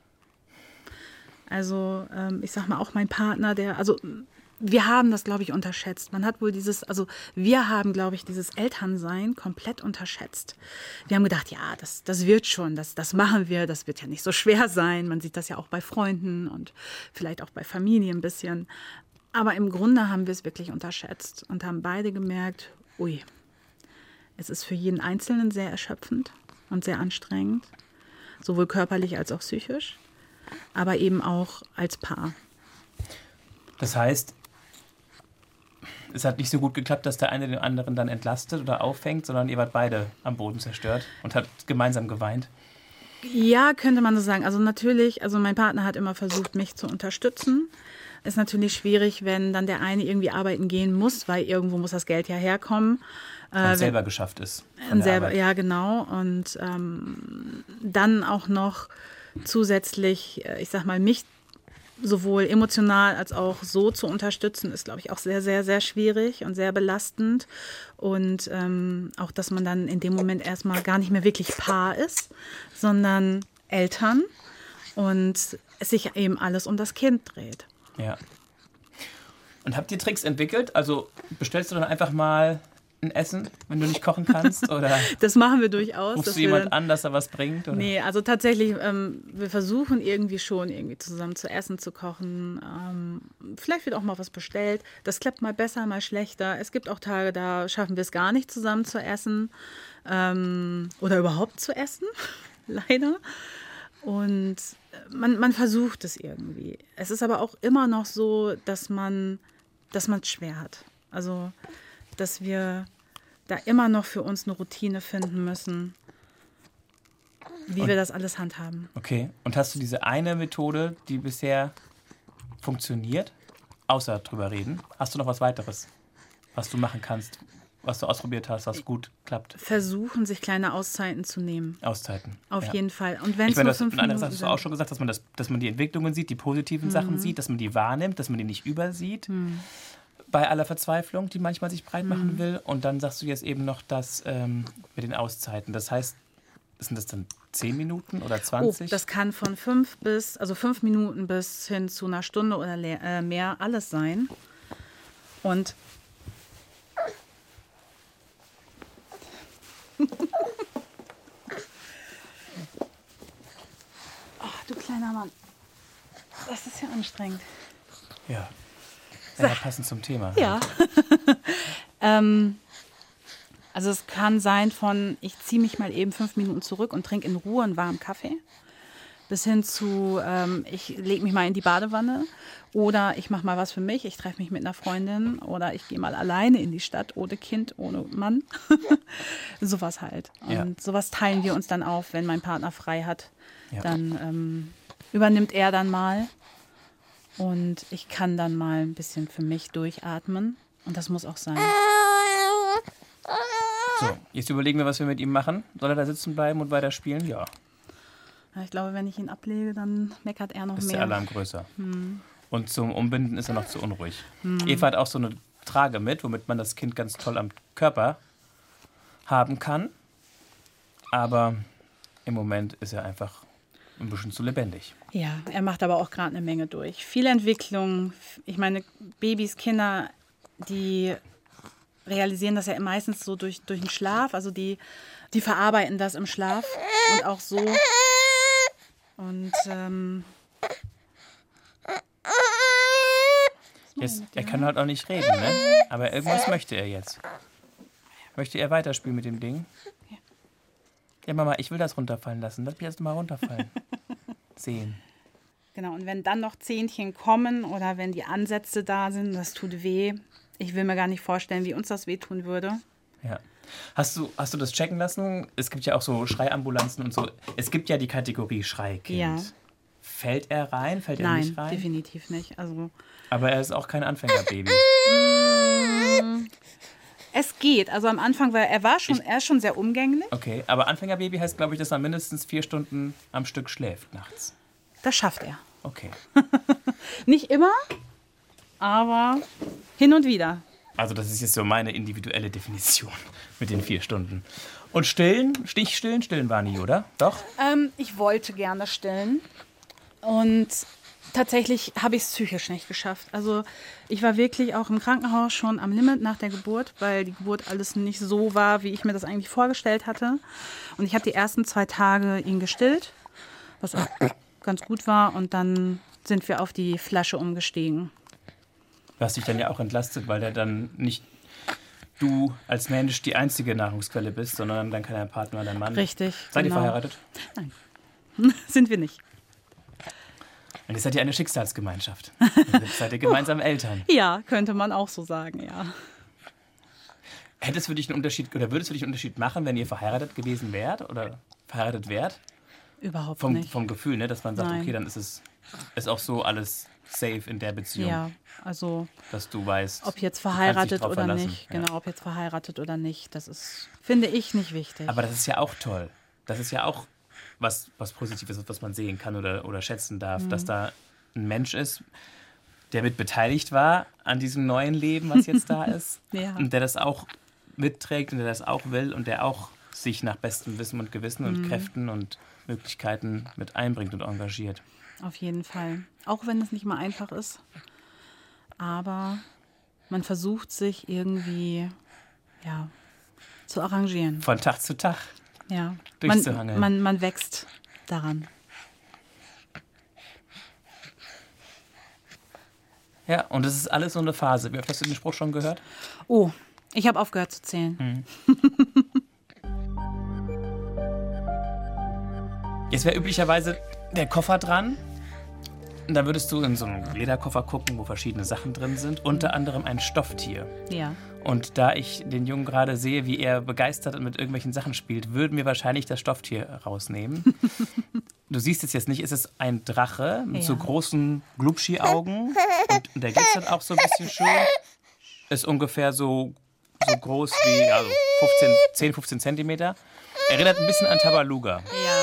Also ähm, ich sag mal, auch mein Partner, der, also wir haben das, glaube ich, unterschätzt. Man hat wohl dieses, also wir haben, glaube ich, dieses Elternsein komplett unterschätzt. Wir haben gedacht, ja, das, das wird schon, das, das machen wir, das wird ja nicht so schwer sein. Man sieht das ja auch bei Freunden und vielleicht auch bei Familie ein bisschen. Aber im Grunde haben wir es wirklich unterschätzt und haben beide gemerkt, ui, es ist für jeden Einzelnen sehr erschöpfend und sehr anstrengend, sowohl körperlich als auch psychisch. Aber eben auch als Paar. Das heißt, es hat nicht so gut geklappt, dass der eine den anderen dann entlastet oder auffängt, sondern ihr wart beide am Boden zerstört und habt gemeinsam geweint? Ja, könnte man so sagen. Also natürlich, also mein Partner hat immer versucht, mich zu unterstützen. Ist natürlich schwierig, wenn dann der eine irgendwie arbeiten gehen muss, weil irgendwo muss das Geld ja herkommen. Und äh, selber geschafft ist. Und selber, ja, genau. Und ähm, dann auch noch zusätzlich, ich sag mal, mich sowohl emotional als auch so zu unterstützen, ist, glaube ich, auch sehr, sehr, sehr schwierig und sehr belastend. Und ähm, auch, dass man dann in dem Moment erstmal gar nicht mehr wirklich Paar ist, sondern Eltern und es sich eben alles um das Kind dreht. Ja. Und habt ihr Tricks entwickelt? Also bestellst du dann einfach mal ein Essen, wenn du nicht kochen kannst? Oder das machen wir durchaus. Rufst du jemand an, dass er was bringt? Oder? Nee, also tatsächlich, ähm, wir versuchen irgendwie schon irgendwie zusammen zu essen, zu kochen. Ähm, vielleicht wird auch mal was bestellt. Das klappt mal besser, mal schlechter. Es gibt auch Tage, da schaffen wir es gar nicht zusammen zu essen. Ähm, oder überhaupt zu essen, leider. Und man, man versucht es irgendwie. Es ist aber auch immer noch so, dass man dass man es schwer hat. Also dass wir, da immer noch für uns eine Routine finden müssen, wie und, wir das alles handhaben. Okay, und hast du diese eine Methode, die bisher funktioniert, außer drüber reden? Hast du noch was weiteres, was du machen kannst, was du ausprobiert hast, was gut klappt? Versuchen, sich kleine Auszeiten zu nehmen. Auszeiten. Auf ja. jeden Fall. Und wenn es ich meine, nur das, fünf eine andere Minuten Sache hast du auch schon gesagt, dass man, das, dass man die Entwicklungen sieht, die positiven mhm. Sachen sieht, dass man die wahrnimmt, dass man die nicht übersieht. Mhm. Bei aller Verzweiflung, die manchmal sich breit machen mhm. will. Und dann sagst du jetzt eben noch das ähm, mit den Auszeiten. Das heißt, sind das dann zehn Minuten oder zwanzig? Oh, das kann von fünf bis, also fünf Minuten bis hin zu einer Stunde oder le- äh, mehr alles sein. Und oh, du kleiner Mann. Das ist ja anstrengend. Ja. Ja, passend zum Thema. Ja. ähm, also es kann sein von, ich ziehe mich mal eben fünf Minuten zurück und trinke in Ruhe einen warmen Kaffee, bis hin zu, ähm, ich lege mich mal in die Badewanne oder ich mache mal was für mich, ich treffe mich mit einer Freundin oder ich gehe mal alleine in die Stadt, ohne Kind, ohne Mann. Sowas halt. Und ja. sowas teilen wir uns dann auf, wenn mein Partner frei hat. Ja. Dann ähm, übernimmt er dann mal. Und ich kann dann mal ein bisschen für mich durchatmen. Und das muss auch sein. So, jetzt überlegen wir, was wir mit ihm machen. Soll er da sitzen bleiben und weiter spielen? Ja. Ja, ich glaube, wenn ich ihn ablege, dann meckert er noch ist mehr. Ist der Alarm größer. Hm. Und zum Umbinden ist er noch zu unruhig. Hm. Eva hat auch so eine Trage mit, womit man das Kind ganz toll am Körper haben kann. Aber im Moment ist er einfach ein bisschen zu lebendig. Ja, er macht aber auch gerade eine Menge durch. Viel Entwicklung. Ich meine, Babys, Kinder, die realisieren das ja meistens so durch, durch den Schlaf. Also die, die verarbeiten das im Schlaf und auch so. Und ähm, jetzt, er kann halt auch nicht reden, ne? Aber irgendwas möchte er jetzt. Möchte er weiterspielen mit dem Ding? Ja, ja Mama, ich will das runterfallen lassen. Lass mich erst mal runterfallen. Sehen. Genau, und wenn dann noch Zähnchen kommen oder wenn die Ansätze da sind, das tut weh. Ich will mir gar nicht vorstellen, wie uns das wehtun würde. Ja. Hast du, hast du das checken lassen? Es gibt ja auch so Schreiambulanzen und so. Es gibt ja die Kategorie Schreikind. Ja. Fällt er rein? Fällt er Nein, nicht rein? Nein, definitiv nicht. Also, aber er ist auch kein Anfängerbaby. Es geht. Also am Anfang war er war schon, ich, er ist schon sehr umgänglich. Okay, aber Anfängerbaby heißt, glaube ich, dass er mindestens vier Stunden am Stück schläft nachts. Das schafft er. Okay. Nicht immer, aber hin und wieder. Also das ist jetzt so meine individuelle Definition mit den vier Stunden. Und stillen? Stich stillen? Stillen war nie, oder? Doch? Ähm, ich wollte gerne stillen. Und tatsächlich habe ich es psychisch nicht geschafft. Also ich war wirklich auch im Krankenhaus schon am Limit nach der Geburt, weil die Geburt alles nicht so war, wie ich mir das eigentlich vorgestellt hatte. Und ich habe die ersten zwei Tage ihn gestillt, was auch ganz gut war. Und dann sind wir auf die Flasche umgestiegen. Du hast dich dann ja auch entlastet, weil der dann nicht du als Mensch die einzige Nahrungsquelle bist, sondern dann kann dein Partner, dein Mann. Richtig. Seid genau. ihr verheiratet? Nein, sind wir nicht. Und ihr seid ja eine Schicksalsgemeinschaft. Seid ihr gemeinsam Eltern? Ja, könnte man auch so sagen, ja. Hätte es für dich einen Unterschied, oder würde es für dich einen Unterschied machen, wenn ihr verheiratet gewesen wärt oder verheiratet wärt? Überhaupt vom, nicht. Vom Gefühl, ne, dass man sagt, Nein. okay, dann ist es ist auch so alles safe in der Beziehung. Ja, also dass du weißt, ob jetzt verheiratet oder verlassen. nicht, ja. genau, ob jetzt verheiratet oder nicht, das ist, finde ich, nicht wichtig. Aber das ist ja auch toll. Das ist ja auch was, was Positives, was man sehen kann oder, oder schätzen darf, mhm. dass da ein Mensch ist, der mit beteiligt war an diesem neuen Leben, was jetzt da ist. Ja. Und der das auch mitträgt und der das auch will und der auch sich nach bestem Wissen und Gewissen und mhm. Kräften und Möglichkeiten mit einbringt und engagiert. Auf jeden Fall. Auch wenn es nicht mal einfach ist. Aber man versucht sich irgendwie ja, zu arrangieren. Von Tag zu Tag ja. durchzuhangeln. Man, man, man wächst daran. Ja, und das ist alles so eine Phase. Wie oft hast du den Spruch schon gehört? Oh, ich habe aufgehört zu zählen. Mhm. Jetzt wäre üblicherweise der Koffer dran. Da würdest du in so einen Lederkoffer gucken, wo verschiedene Sachen drin sind, unter anderem ein Stofftier. Ja. Und da ich den Jungen gerade sehe, wie er begeistert mit irgendwelchen Sachen spielt, würden wir wahrscheinlich das Stofftier rausnehmen. Du siehst es jetzt nicht, es ist ein Drache mit ja. so großen Glubschi-Augen. Und der glitzert auch so ein bisschen schön. Ist ungefähr so, so groß wie also fünfzehn, zehn, fünfzehn Zentimeter. Erinnert ein bisschen an Tabaluga. Ja.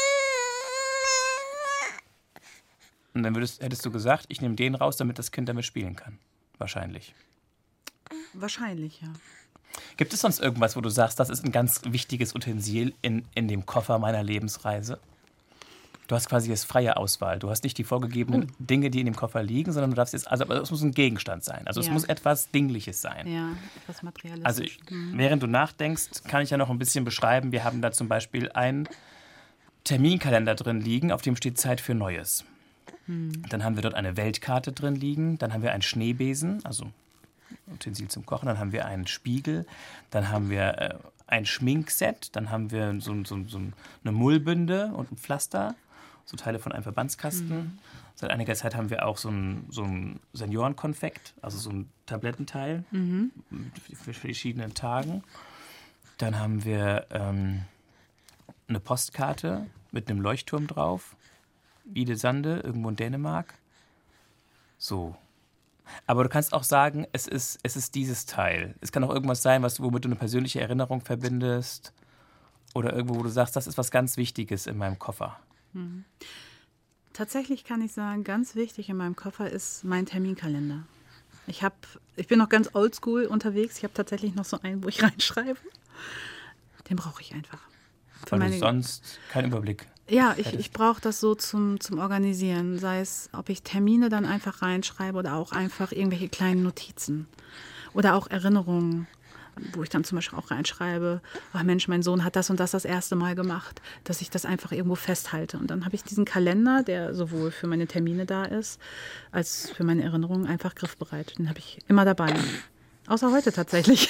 Und dann würdest, hättest du gesagt, ich nehme den raus, damit das Kind damit spielen kann. Wahrscheinlich. Wahrscheinlich, ja. Gibt es sonst irgendwas, wo du sagst, das ist ein ganz wichtiges Utensil in, in dem Koffer meiner Lebensreise? Du hast quasi jetzt freie Auswahl. Du hast nicht die vorgegebenen oh. Dinge, die in dem Koffer liegen, sondern du darfst jetzt, also es muss ein Gegenstand sein. Also ja. es muss etwas Dingliches sein. Ja, etwas Materialisches. Also ich, mhm. während du nachdenkst, kann ich ja noch ein bisschen beschreiben. Wir haben da zum Beispiel einen Terminkalender drin liegen, auf dem steht Zeit für Neues. Mhm. Dann haben wir dort eine Weltkarte drin liegen. Dann haben wir einen Schneebesen, also Utensil zum Kochen. Dann haben wir einen Spiegel. Dann haben wir äh, ein Schminkset. Dann haben wir so, so, so eine Mullbinde und ein Pflaster. So Teile von einem Verbandskasten. Mhm. Seit einiger Zeit haben wir auch so ein, so ein Seniorenkonfekt, also so ein Tablettenteil mhm. für verschiedene Tagen. Dann haben wir ähm, eine Postkarte mit einem Leuchtturm drauf. Ide Sande, irgendwo in Dänemark. So. Aber du kannst auch sagen, es ist, es ist dieses Teil. Es kann auch irgendwas sein, was, womit du eine persönliche Erinnerung verbindest. Oder irgendwo, wo du sagst, das ist was ganz Wichtiges in meinem Koffer. Mhm. Tatsächlich kann ich sagen, ganz wichtig in meinem Koffer ist mein Terminkalender. Ich, hab, ich bin noch ganz oldschool unterwegs. Ich habe tatsächlich noch so einen, wo ich reinschreibe. Den brauche ich einfach. Für Weil meine... du sonst keinen Überblick. Ja, ich, ich brauche das so zum, zum Organisieren. Sei es, ob ich Termine dann einfach reinschreibe oder auch einfach irgendwelche kleinen Notizen. Oder auch Erinnerungen, wo ich dann zum Beispiel auch reinschreibe, ach Mensch, mein Sohn hat das und das das erste Mal gemacht, dass ich das einfach irgendwo festhalte. Und dann habe ich diesen Kalender, der sowohl für meine Termine da ist, als für meine Erinnerungen einfach griffbereit. Den habe ich immer dabei. Außer heute tatsächlich.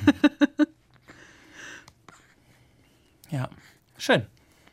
Ja, schön.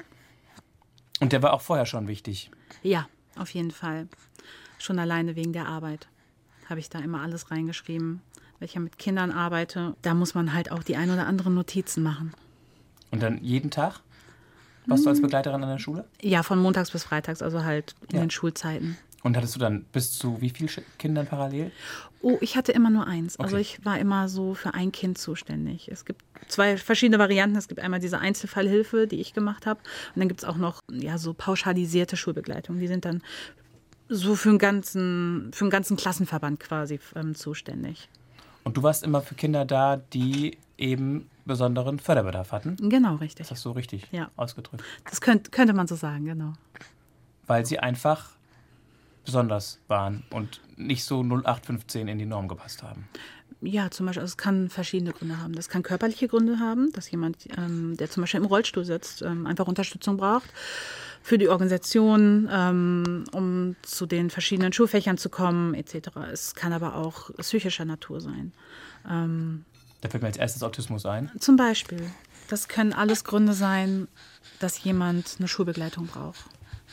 Und der war auch vorher schon wichtig? Ja, auf jeden Fall. Schon alleine wegen der Arbeit habe ich da immer alles reingeschrieben. Weil ich ja mit Kindern arbeite, da muss man halt auch die ein oder anderen Notizen machen. Und dann jeden Tag? Warst hm. du als Begleiterin an der Schule? Ja, von montags bis freitags, also halt in ja. den Schulzeiten. Und hattest du dann bis zu wie vielen Kindern parallel? Oh, ich hatte immer nur eins. Okay. Also ich war immer so für ein Kind zuständig. Es gibt zwei verschiedene Varianten. Es gibt einmal diese Einzelfallhilfe, die ich gemacht habe. Und dann gibt es auch noch ja, so pauschalisierte Schulbegleitung. Die sind dann so für einen ganzen, für einen ganzen Klassenverband quasi ähm, zuständig. Und du warst immer für Kinder da, die eben besonderen Förderbedarf hatten? Genau, richtig. Das hast du richtig ja. ausgedrückt. Das könnt, könnte man so sagen, genau. Weil sie einfach besonders waren und nicht so null acht fünfzehn in die Norm gepasst haben. Ja, zum Beispiel, also es kann verschiedene Gründe haben. Das kann körperliche Gründe haben, dass jemand, ähm, der zum Beispiel im Rollstuhl sitzt, ähm, einfach Unterstützung braucht für die Organisation, ähm, um zu den verschiedenen Schulfächern zu kommen, et cetera. Es kann aber auch psychischer Natur sein. Ähm, da fällt mir als erstes Autismus ein. Zum Beispiel. Das können alles Gründe sein, dass jemand eine Schulbegleitung braucht.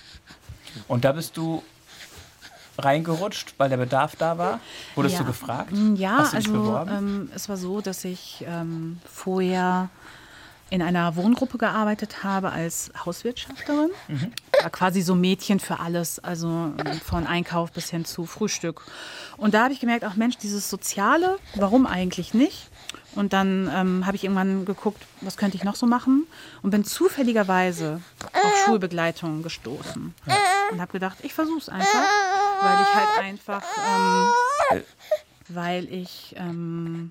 Und da bist du reingerutscht, weil der Bedarf da war? Wurdest ja. du gefragt? Ja, Hast du dich also beworben? Ähm, es war so, dass ich ähm, vorher in einer Wohngruppe gearbeitet habe als Hauswirtschafterin. Mhm. War quasi so Mädchen für alles, also ähm, von Einkauf bis hin zu Frühstück. Und da habe ich gemerkt, ach Mensch, dieses Soziale, warum eigentlich nicht? Und dann ähm, habe ich irgendwann geguckt, was könnte ich noch so machen? Und bin zufälligerweise auf Schulbegleitung gestoßen. Ja. Und habe gedacht, ich versuche es einfach, weil ich halt einfach, ähm, weil ich, ähm,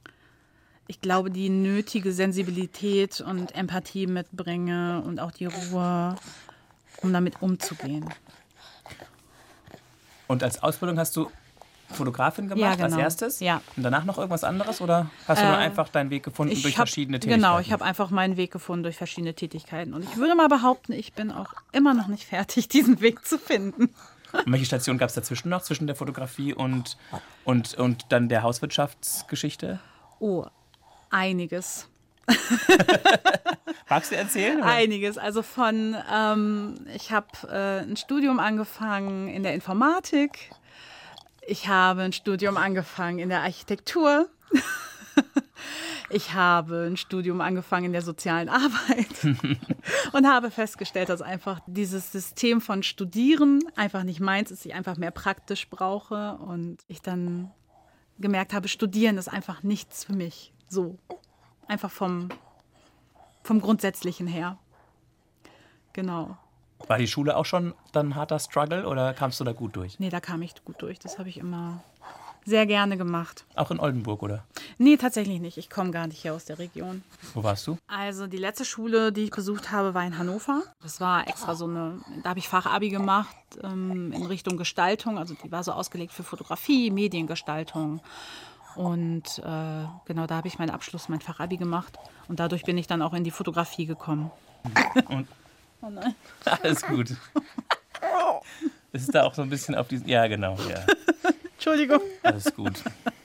ich glaube, die nötige Sensibilität und Empathie mitbringe und auch die Ruhe, um damit umzugehen. Und als Ausbildung hast du Fotografin gemacht ja, genau. als erstes? Ja. Und danach noch irgendwas anderes? Oder hast du äh, dann einfach deinen Weg gefunden durch hab, verschiedene Tätigkeiten? Genau, ich habe einfach meinen Weg gefunden durch verschiedene Tätigkeiten. Und ich würde mal behaupten, ich bin auch immer noch nicht fertig, diesen Weg zu finden. Und welche Station gab es dazwischen noch, zwischen der Fotografie und, und, und dann der Hauswirtschaftsgeschichte? Oh, einiges. Magst du erzählen? Oder? Einiges. Also von, ähm, ich habe äh, ein Studium angefangen in der Informatik. Ich habe ein Studium angefangen in der Architektur. Ich habe ein Studium angefangen in der sozialen Arbeit und habe festgestellt, dass einfach dieses System von Studieren einfach nicht meins ist, ich einfach mehr praktisch brauche und ich dann gemerkt habe, Studieren ist einfach nichts für mich. So, einfach vom, vom Grundsätzlichen her. Genau. War die Schule auch schon dann ein harter Struggle oder kamst du da gut durch? Nee, da kam ich gut durch. Das habe ich immer sehr gerne gemacht. Auch in Oldenburg, oder? Nee, tatsächlich nicht. Ich komme gar nicht hier aus der Region. Wo warst du? Also die letzte Schule, die ich besucht habe, war in Hannover. Das war extra so eine, da habe ich Fachabi gemacht ähm, in Richtung Gestaltung. Also die war so ausgelegt für Fotografie, Mediengestaltung. Und äh, genau, da habe ich meinen Abschluss, mein Fachabi gemacht. Und dadurch bin ich dann auch in die Fotografie gekommen. Und Oh nein. alles gut. Ist es da auch so ein bisschen auf diesen... Ja, genau, ja. Entschuldigung. Alles gut.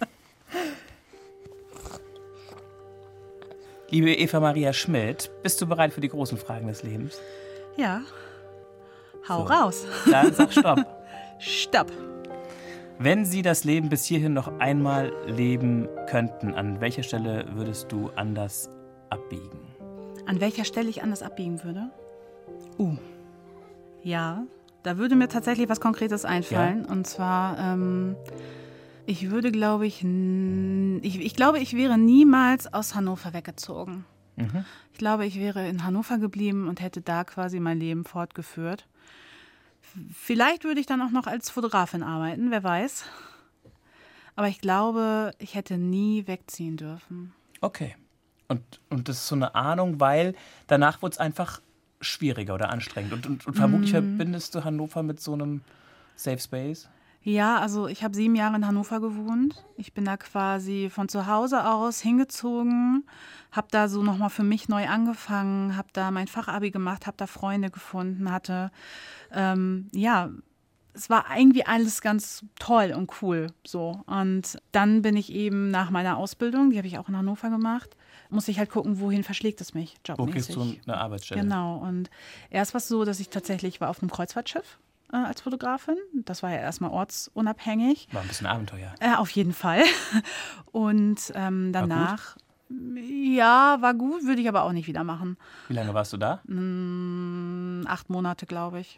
Liebe Eva Maria Schmidt, bist du bereit für die großen Fragen des Lebens? Ja. Hau So. raus. Dann sag Stopp. Stopp. Wenn Sie das Leben bis hierhin noch einmal leben könnten, an welcher Stelle würdest du anders abbiegen? An welcher Stelle ich anders abbiegen würde? Uh. Ja, da würde mir tatsächlich was Konkretes einfallen. Ja. Und zwar, ähm, ich würde, glaube ich, n- ich, ich glaube, ich wäre niemals aus Hannover weggezogen. Mhm. Ich glaube, ich wäre in Hannover geblieben und hätte da quasi mein Leben fortgeführt. Vielleicht würde ich dann auch noch als Fotografin arbeiten, wer weiß. Aber ich glaube, ich hätte nie wegziehen dürfen. Okay. Und, und das ist so eine Ahnung, weil danach wurde es einfach schwieriger oder anstrengend. Und, und, und vermutlich Mm. verbindest du Hannover mit so einem Safe Space? Ja, also ich habe sieben Jahre in Hannover gewohnt. Ich bin da quasi von zu Hause aus hingezogen, habe da so nochmal für mich neu angefangen, habe da mein Fachabi gemacht, habe da Freunde gefunden, hatte, ähm, ja, es war irgendwie alles ganz toll und cool. So. Und dann bin ich eben nach meiner Ausbildung, die habe ich auch in Hannover gemacht, musste ich halt gucken, wohin verschlägt es mich, Wo gehst jobmäßig. du eine Arbeitsstelle? Genau. Und erst war es so, dass ich tatsächlich war auf einem Kreuzfahrtschiff äh, als Fotografin. Das war ja erstmal ortsunabhängig. War ein bisschen Abenteuer. Äh, auf jeden Fall. Und ähm, danach, ja, war gut, würde ich aber auch nicht wieder machen. Wie lange warst du da? Mm, acht Monate, glaube ich.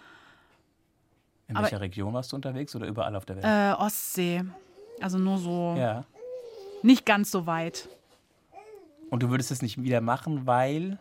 In Aber- welcher Region warst du unterwegs oder überall auf der Welt? Äh, Ostsee. Also nur so, Ja. nicht ganz so weit. Und du würdest es nicht wieder machen, weil...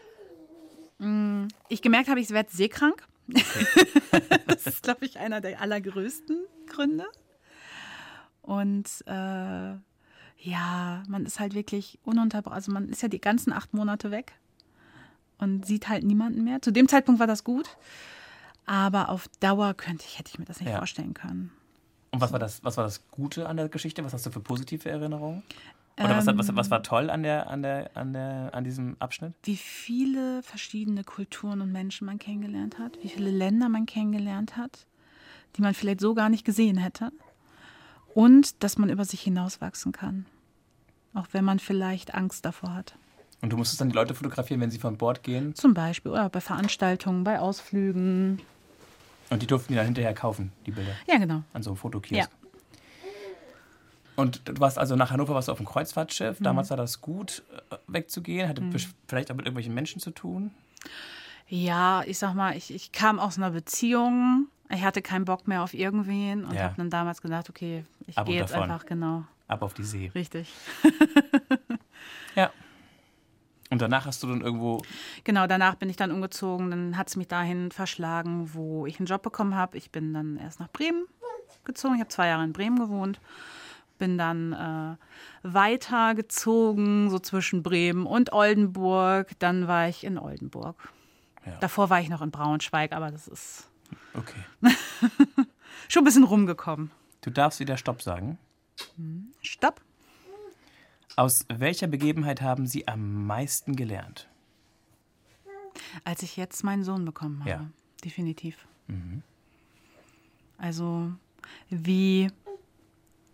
Ich gemerkt habe, ich werde seekrank. Das ist, glaube ich, einer der allergrößten Gründe. Und äh, ja, man ist halt wirklich ununterbrochen. Also man ist ja die ganzen acht Monate weg und sieht halt niemanden mehr. Zu dem Zeitpunkt war das gut. Aber auf Dauer könnte ich, hätte ich mir das nicht Ja. vorstellen können. Und was war das, was war das Gute an der Geschichte? Was hast du für positive Erinnerungen? Oder was, was, was war toll an, der, an, der, an, der, an diesem Abschnitt? Wie viele verschiedene Kulturen und Menschen man kennengelernt hat, wie viele Länder man kennengelernt hat, die man vielleicht so gar nicht gesehen hätte. Und dass man über sich hinauswachsen kann, auch wenn man vielleicht Angst davor hat. Und du musstest dann die Leute fotografieren, wenn sie von Bord gehen? Zum Beispiel oder bei Veranstaltungen, bei Ausflügen. Und die durften die dann hinterher kaufen, die Bilder, Ja, genau. an so einem Fotokiosk? Ja. Und du warst also nach Hannover warst du auf dem Kreuzfahrtschiff. Damals war das gut, äh, wegzugehen. Hatte besch- vielleicht auch mit irgendwelchen Menschen zu tun. Ja, ich sag mal, ich, ich kam aus einer Beziehung. Ich hatte keinen Bock mehr auf irgendwen und Ja. habe dann damals gedacht, okay, ich Ab und gehe jetzt davon. einfach, genau, Ab auf die See. richtig. Ja. Und danach hast du dann irgendwo... Genau, danach bin ich dann umgezogen. Dann hat es mich dahin verschlagen, wo ich einen Job bekommen habe. Ich bin dann erst nach Bremen gezogen. Ich habe zwei Jahre in Bremen gewohnt. Bin dann äh, weitergezogen, so zwischen Bremen und Oldenburg. Dann war ich in Oldenburg. Ja. Davor war ich noch in Braunschweig, aber das ist Okay. schon ein bisschen rumgekommen. Du darfst wieder Stopp sagen. Stopp. Aus welcher Begebenheit haben Sie am meisten gelernt? Als ich jetzt meinen Sohn bekommen habe. Ja. Definitiv. Mhm. Also wie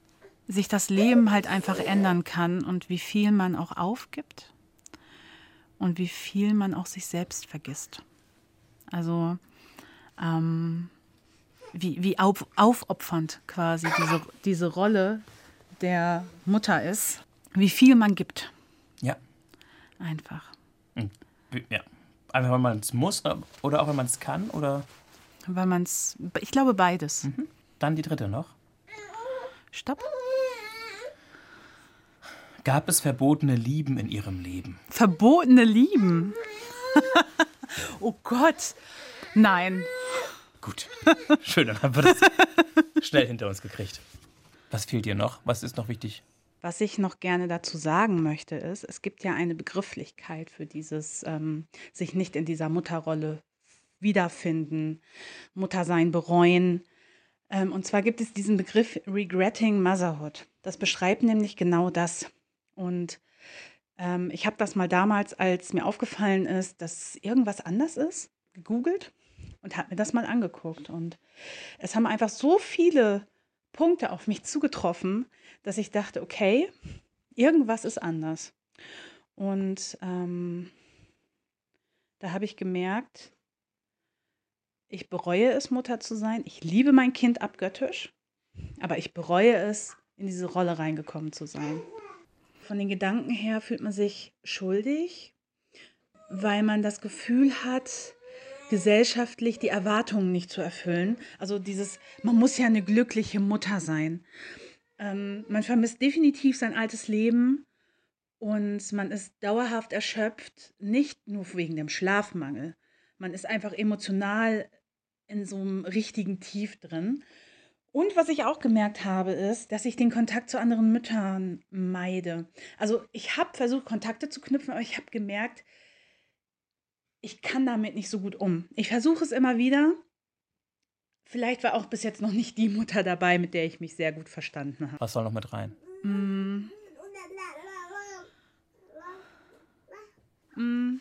sich das Leben halt einfach ändern kann und wie viel man auch aufgibt und wie viel man auch sich selbst vergisst. Also ähm, wie, wie auf, aufopfernd quasi diese, diese Rolle der Mutter ist, wie viel man gibt. Ja. Einfach. Ja. Einfach, weil man es muss oder auch, wenn man es kann? Oder? Weil man es, ich glaube beides. Mhm. Dann die dritte noch. Stopp. Gab es verbotene Lieben in ihrem Leben? Verbotene Lieben? Oh Gott, nein. Gut, schön, dann haben wir das schnell hinter uns gekriegt. Was fehlt dir noch? Was ist noch wichtig? Was ich noch gerne dazu sagen möchte, ist, es gibt ja eine Begrifflichkeit für dieses ähm, sich nicht in dieser Mutterrolle wiederfinden, Muttersein bereuen. Ähm, und zwar gibt es diesen Begriff Regretting Motherhood. Das beschreibt nämlich genau das. Und ähm, ich habe das mal damals, als mir aufgefallen ist, dass irgendwas anders ist, gegoogelt und habe mir das mal angeguckt. Und es haben einfach so viele Punkte auf mich zugetroffen, dass ich dachte, okay, irgendwas ist anders. Und ähm, da habe ich gemerkt, ich bereue es, Mutter zu sein. Ich liebe mein Kind abgöttisch, aber ich bereue es, in diese Rolle reingekommen zu sein. Von den Gedanken her fühlt man sich schuldig, weil man das Gefühl hat, gesellschaftlich die Erwartungen nicht zu erfüllen. Also dieses, man muss ja eine glückliche Mutter sein. Ähm, man vermisst definitiv sein altes Leben und man ist dauerhaft erschöpft, nicht nur wegen dem Schlafmangel. Man ist einfach emotional in so einem richtigen Tief drin. Und was ich auch gemerkt habe, ist, dass ich den Kontakt zu anderen Müttern meide. Also ich habe versucht, Kontakte zu knüpfen, aber ich habe gemerkt, ich kann damit nicht so gut um. Ich versuche es immer wieder. Vielleicht war auch bis jetzt noch nicht die Mutter dabei, mit der ich mich sehr gut verstanden habe. Was soll noch mit rein? Mm. Mm.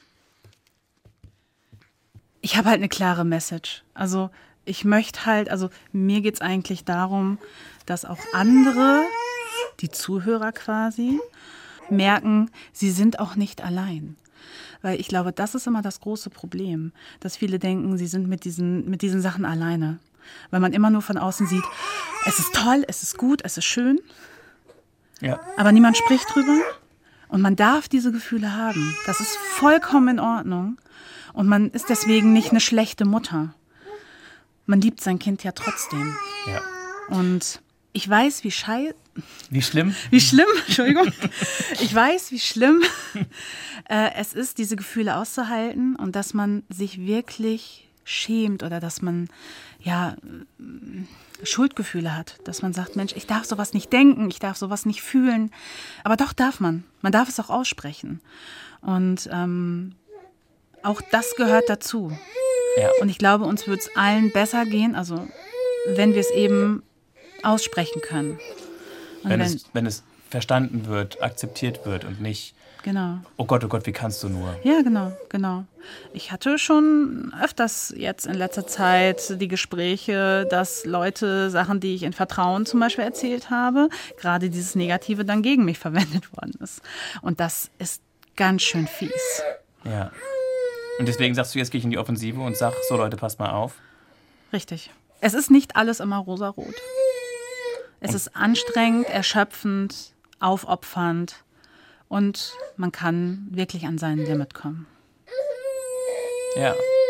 Ich habe halt eine klare Message. Also ich möchte halt, also mir geht es eigentlich darum, dass auch andere, die Zuhörer quasi, merken, sie sind auch nicht allein. Weil ich glaube, das ist immer das große Problem, dass viele denken, sie sind mit diesen, mit diesen Sachen alleine. Weil man immer nur von außen sieht, es ist toll, es ist gut, es ist schön, ja. aber niemand spricht drüber. Und man darf diese Gefühle haben. Das ist vollkommen in Ordnung. Und man ist deswegen nicht eine schlechte Mutter. Man liebt sein Kind ja trotzdem. Ja. Und ich weiß, wie schei... Wie schlimm? Wie schlimm, Entschuldigung. Ich weiß, wie schlimm äh, es ist, diese Gefühle auszuhalten und dass man sich wirklich schämt oder dass man ja Schuldgefühle hat. Dass man sagt, Mensch, ich darf sowas nicht denken, ich darf sowas nicht fühlen. Aber doch darf man. Man darf es auch aussprechen. Und ähm, auch das gehört dazu. Ja. Und ich glaube, uns wird es allen besser gehen, also wenn wir es eben aussprechen können. Und wenn, wenn, es, wenn es verstanden wird, akzeptiert wird und nicht, genau. oh Gott, oh Gott, wie kannst du nur? Ja, genau, genau. Ich hatte schon öfters jetzt in letzter Zeit die Gespräche, dass Leute Sachen, die ich in Vertrauen zum Beispiel erzählt habe, gerade dieses Negative dann gegen mich verwendet worden ist. Und das ist ganz schön fies. Ja. Und deswegen sagst du, jetzt gehe ich in die Offensive und sag, so Leute, passt mal auf. Richtig. Es ist nicht alles immer rosarot. Es und? ist anstrengend, erschöpfend, aufopfernd und man kann wirklich an sein Limit kommen. Ja.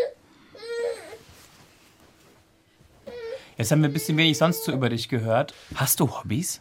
Jetzt haben wir ein bisschen wenig sonst so über dich gehört. Hast du Hobbys?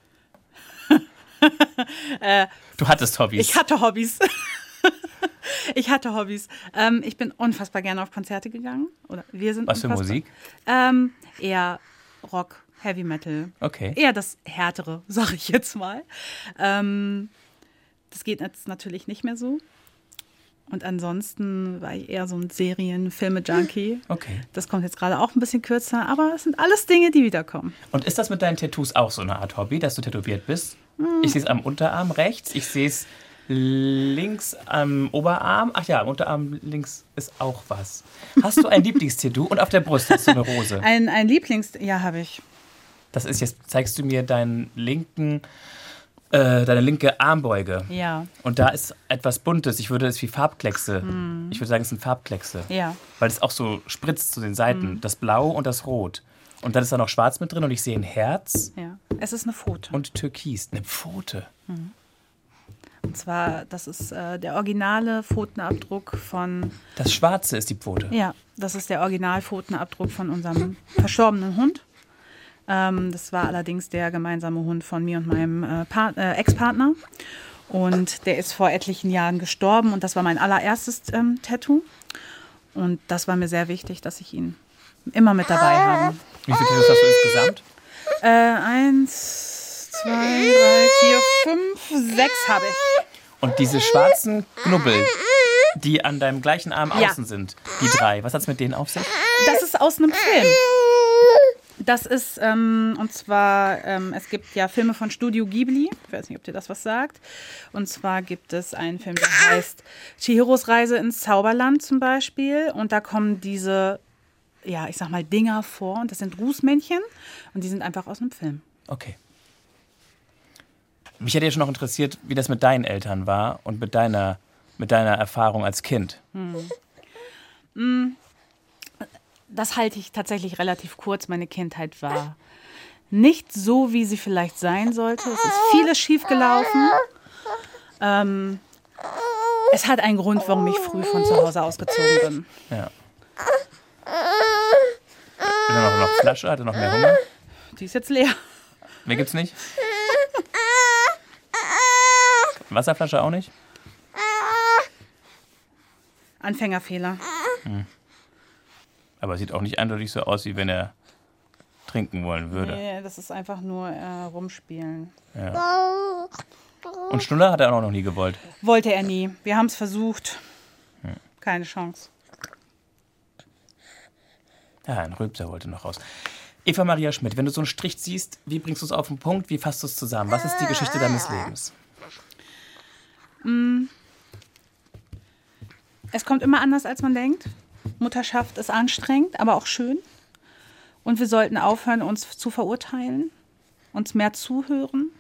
äh, du hattest Hobbys. Ich hatte Hobbys. Ich hatte Hobbys. Ähm, ich bin unfassbar gerne auf Konzerte gegangen. Oder wir sind Was für unfassbar. Musik? Ähm, eher Rock, Heavy Metal. Okay. Eher das Härtere, sag ich jetzt mal. Ähm, das geht jetzt natürlich nicht mehr so. Und ansonsten war ich eher so ein Serien-, Filme-Junkie. Okay. Das kommt jetzt gerade auch ein bisschen kürzer, aber es sind alles Dinge, die wiederkommen. Und ist das mit deinen Tattoos auch so eine Art Hobby, dass du tätowiert bist? Hm. Ich sehe es am Unterarm rechts, ich sehe es links am Oberarm. Ach ja, am Unterarm links ist auch was. Hast du ein Lieblingstattoo? Und auf der Brust hast du eine Rose. Ein, ein Lieblings... Ja, habe ich. Das ist jetzt... Zeigst du mir deinen linken Äh, deine linke Armbeuge. Ja. Und da ist etwas Buntes. Ich würde es wie Farbkleckse. Mm. Ich würde sagen, es sind Farbkleckse. Ja. Weil es auch so spritzt zu den Seiten. Mm. Das Blau und das Rot. Und dann ist da noch Schwarz mit drin und ich sehe ein Herz. Ja. Es ist eine Pfote. Und Türkis. Eine Pfote. Mhm. Und zwar, das ist äh, der originale Pfotenabdruck von... Das Schwarze ist die Pfote? Ja, das ist der Original-Pfotenabdruck von unserem verstorbenen Hund. Ähm, das war allerdings der gemeinsame Hund von mir und meinem äh, Part- äh, Ex-Partner. Und der ist vor etlichen Jahren gestorben und das war mein allererstes ähm, Tattoo. Und das war mir sehr wichtig, dass ich ihn immer mit dabei habe. Wie viele Tattoos hast du insgesamt? Äh, eins, zwei, drei, vier, fünf, sechs habe ich. Und diese schwarzen Knubbel, die an deinem gleichen Arm Ja. außen sind, die drei, was hat es mit denen auf sich? Das ist aus einem Film. Das ist, ähm, und zwar, ähm, es gibt ja Filme von Studio Ghibli. Ich weiß nicht, ob dir das was sagt. Und zwar gibt es einen Film, der heißt Chihiros Reise ins Zauberland zum Beispiel. Und da kommen diese, ja, ich sag mal, Dinger vor. Und das sind Rußmännchen. Und die sind einfach aus einem Film. Okay. Mich hätte ja schon noch interessiert, wie das mit deinen Eltern war und mit deiner, mit deiner Erfahrung als Kind. Hm. Mm. Das halte ich tatsächlich relativ kurz. Meine Kindheit war nicht so, wie sie vielleicht sein sollte. Es ist vieles schiefgelaufen. Ähm, es hat einen Grund, warum ich früh von zu Hause ausgezogen bin. Ja. Hat er noch, noch Flasche? Hat er noch mehr Hunger? Die ist jetzt leer. Mehr gibt's nicht? Wasserflasche auch nicht? Anfängerfehler. Hm. Aber sieht auch nicht eindeutig so aus, wie wenn er trinken wollen würde. Nee, das ist einfach nur äh, rumspielen. Ja. Und Schnuller hat er auch noch nie gewollt? Wollte er nie. Wir haben es versucht. Hm. Keine Chance. Ja, ein Rülpser wollte noch raus. Eva Maria Schmidt, wenn du so einen Strich siehst, wie bringst du es auf den Punkt? Wie fasst du es zusammen? Was ist die Geschichte deines Lebens? Mm. Es kommt immer anders, als man denkt. Mutterschaft ist anstrengend, aber auch schön. Und wir sollten aufhören, uns zu verurteilen, uns mehr zuhören.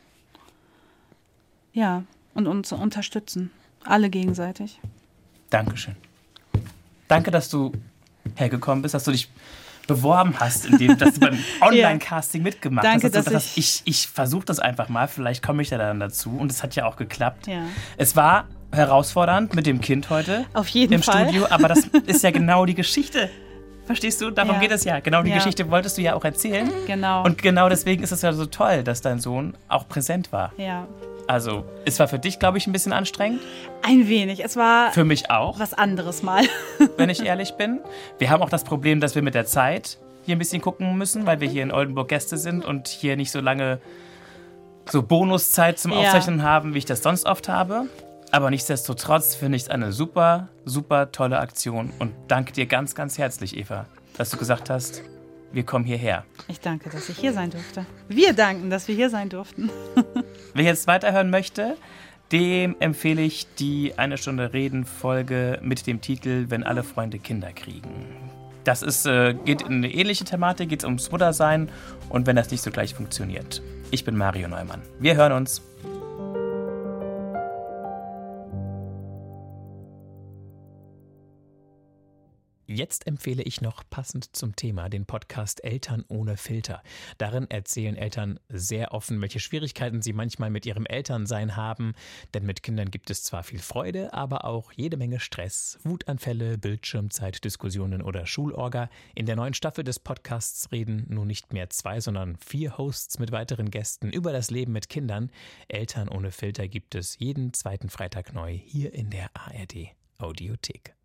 Ja, und uns unterstützen. Alle gegenseitig. Dankeschön. Danke, dass du hergekommen bist, dass du dich beworben hast, indem dass du beim Online-Casting mitgemacht Danke, hast. Dass du dass gesagt hast, ich, ich versuche das einfach mal, vielleicht komme ich da dann dazu. Und es hat ja auch geklappt. Ja. Es war herausfordernd mit dem Kind heute Auf jeden im Fall. Studio, aber das ist ja genau die Geschichte. Verstehst du? Darum Ja. geht es ja. Genau die Ja. Geschichte wolltest du ja auch erzählen. Genau. Und genau deswegen ist es ja so toll, dass dein Sohn auch präsent war. Ja. Also, es war für dich, glaube ich, ein bisschen anstrengend. Ein wenig. Es war Für mich auch, was anderes mal. wenn ich ehrlich bin. Wir haben auch das Problem, dass wir mit der Zeit hier ein bisschen gucken müssen, weil wir hier in Oldenburg Gäste sind und hier nicht so lange so Bonuszeit zum Ja. Aufzeichnen haben, wie ich das sonst oft habe. Aber nichtsdestotrotz finde ich es eine super, super tolle Aktion und danke dir ganz, ganz herzlich, Eva, dass du gesagt hast, wir kommen hierher. Ich danke, dass ich hier sein durfte. Wir danken, dass wir hier sein durften. Wer jetzt weiterhören möchte, dem empfehle ich die Eine Stunde Reden Folge mit dem Titel Wenn alle Freunde Kinder kriegen. Das ist, äh, geht in eine ähnliche Thematik, geht es ums Muttersein und wenn das nicht so gleich funktioniert. Ich bin Mario Neumann. Wir hören uns. Jetzt empfehle ich noch passend zum Thema den Podcast Eltern ohne Filter. Darin erzählen Eltern sehr offen, welche Schwierigkeiten sie manchmal mit ihrem Elternsein haben. Denn mit Kindern gibt es zwar viel Freude, aber auch jede Menge Stress, Wutanfälle, Bildschirmzeit, Diskussionen oder Schulorga. In der neuen Staffel des Podcasts reden nun nicht mehr zwei, sondern vier Hosts mit weiteren Gästen über das Leben mit Kindern. Eltern ohne Filter gibt es jeden zweiten Freitag neu hier in der A R D Audiothek.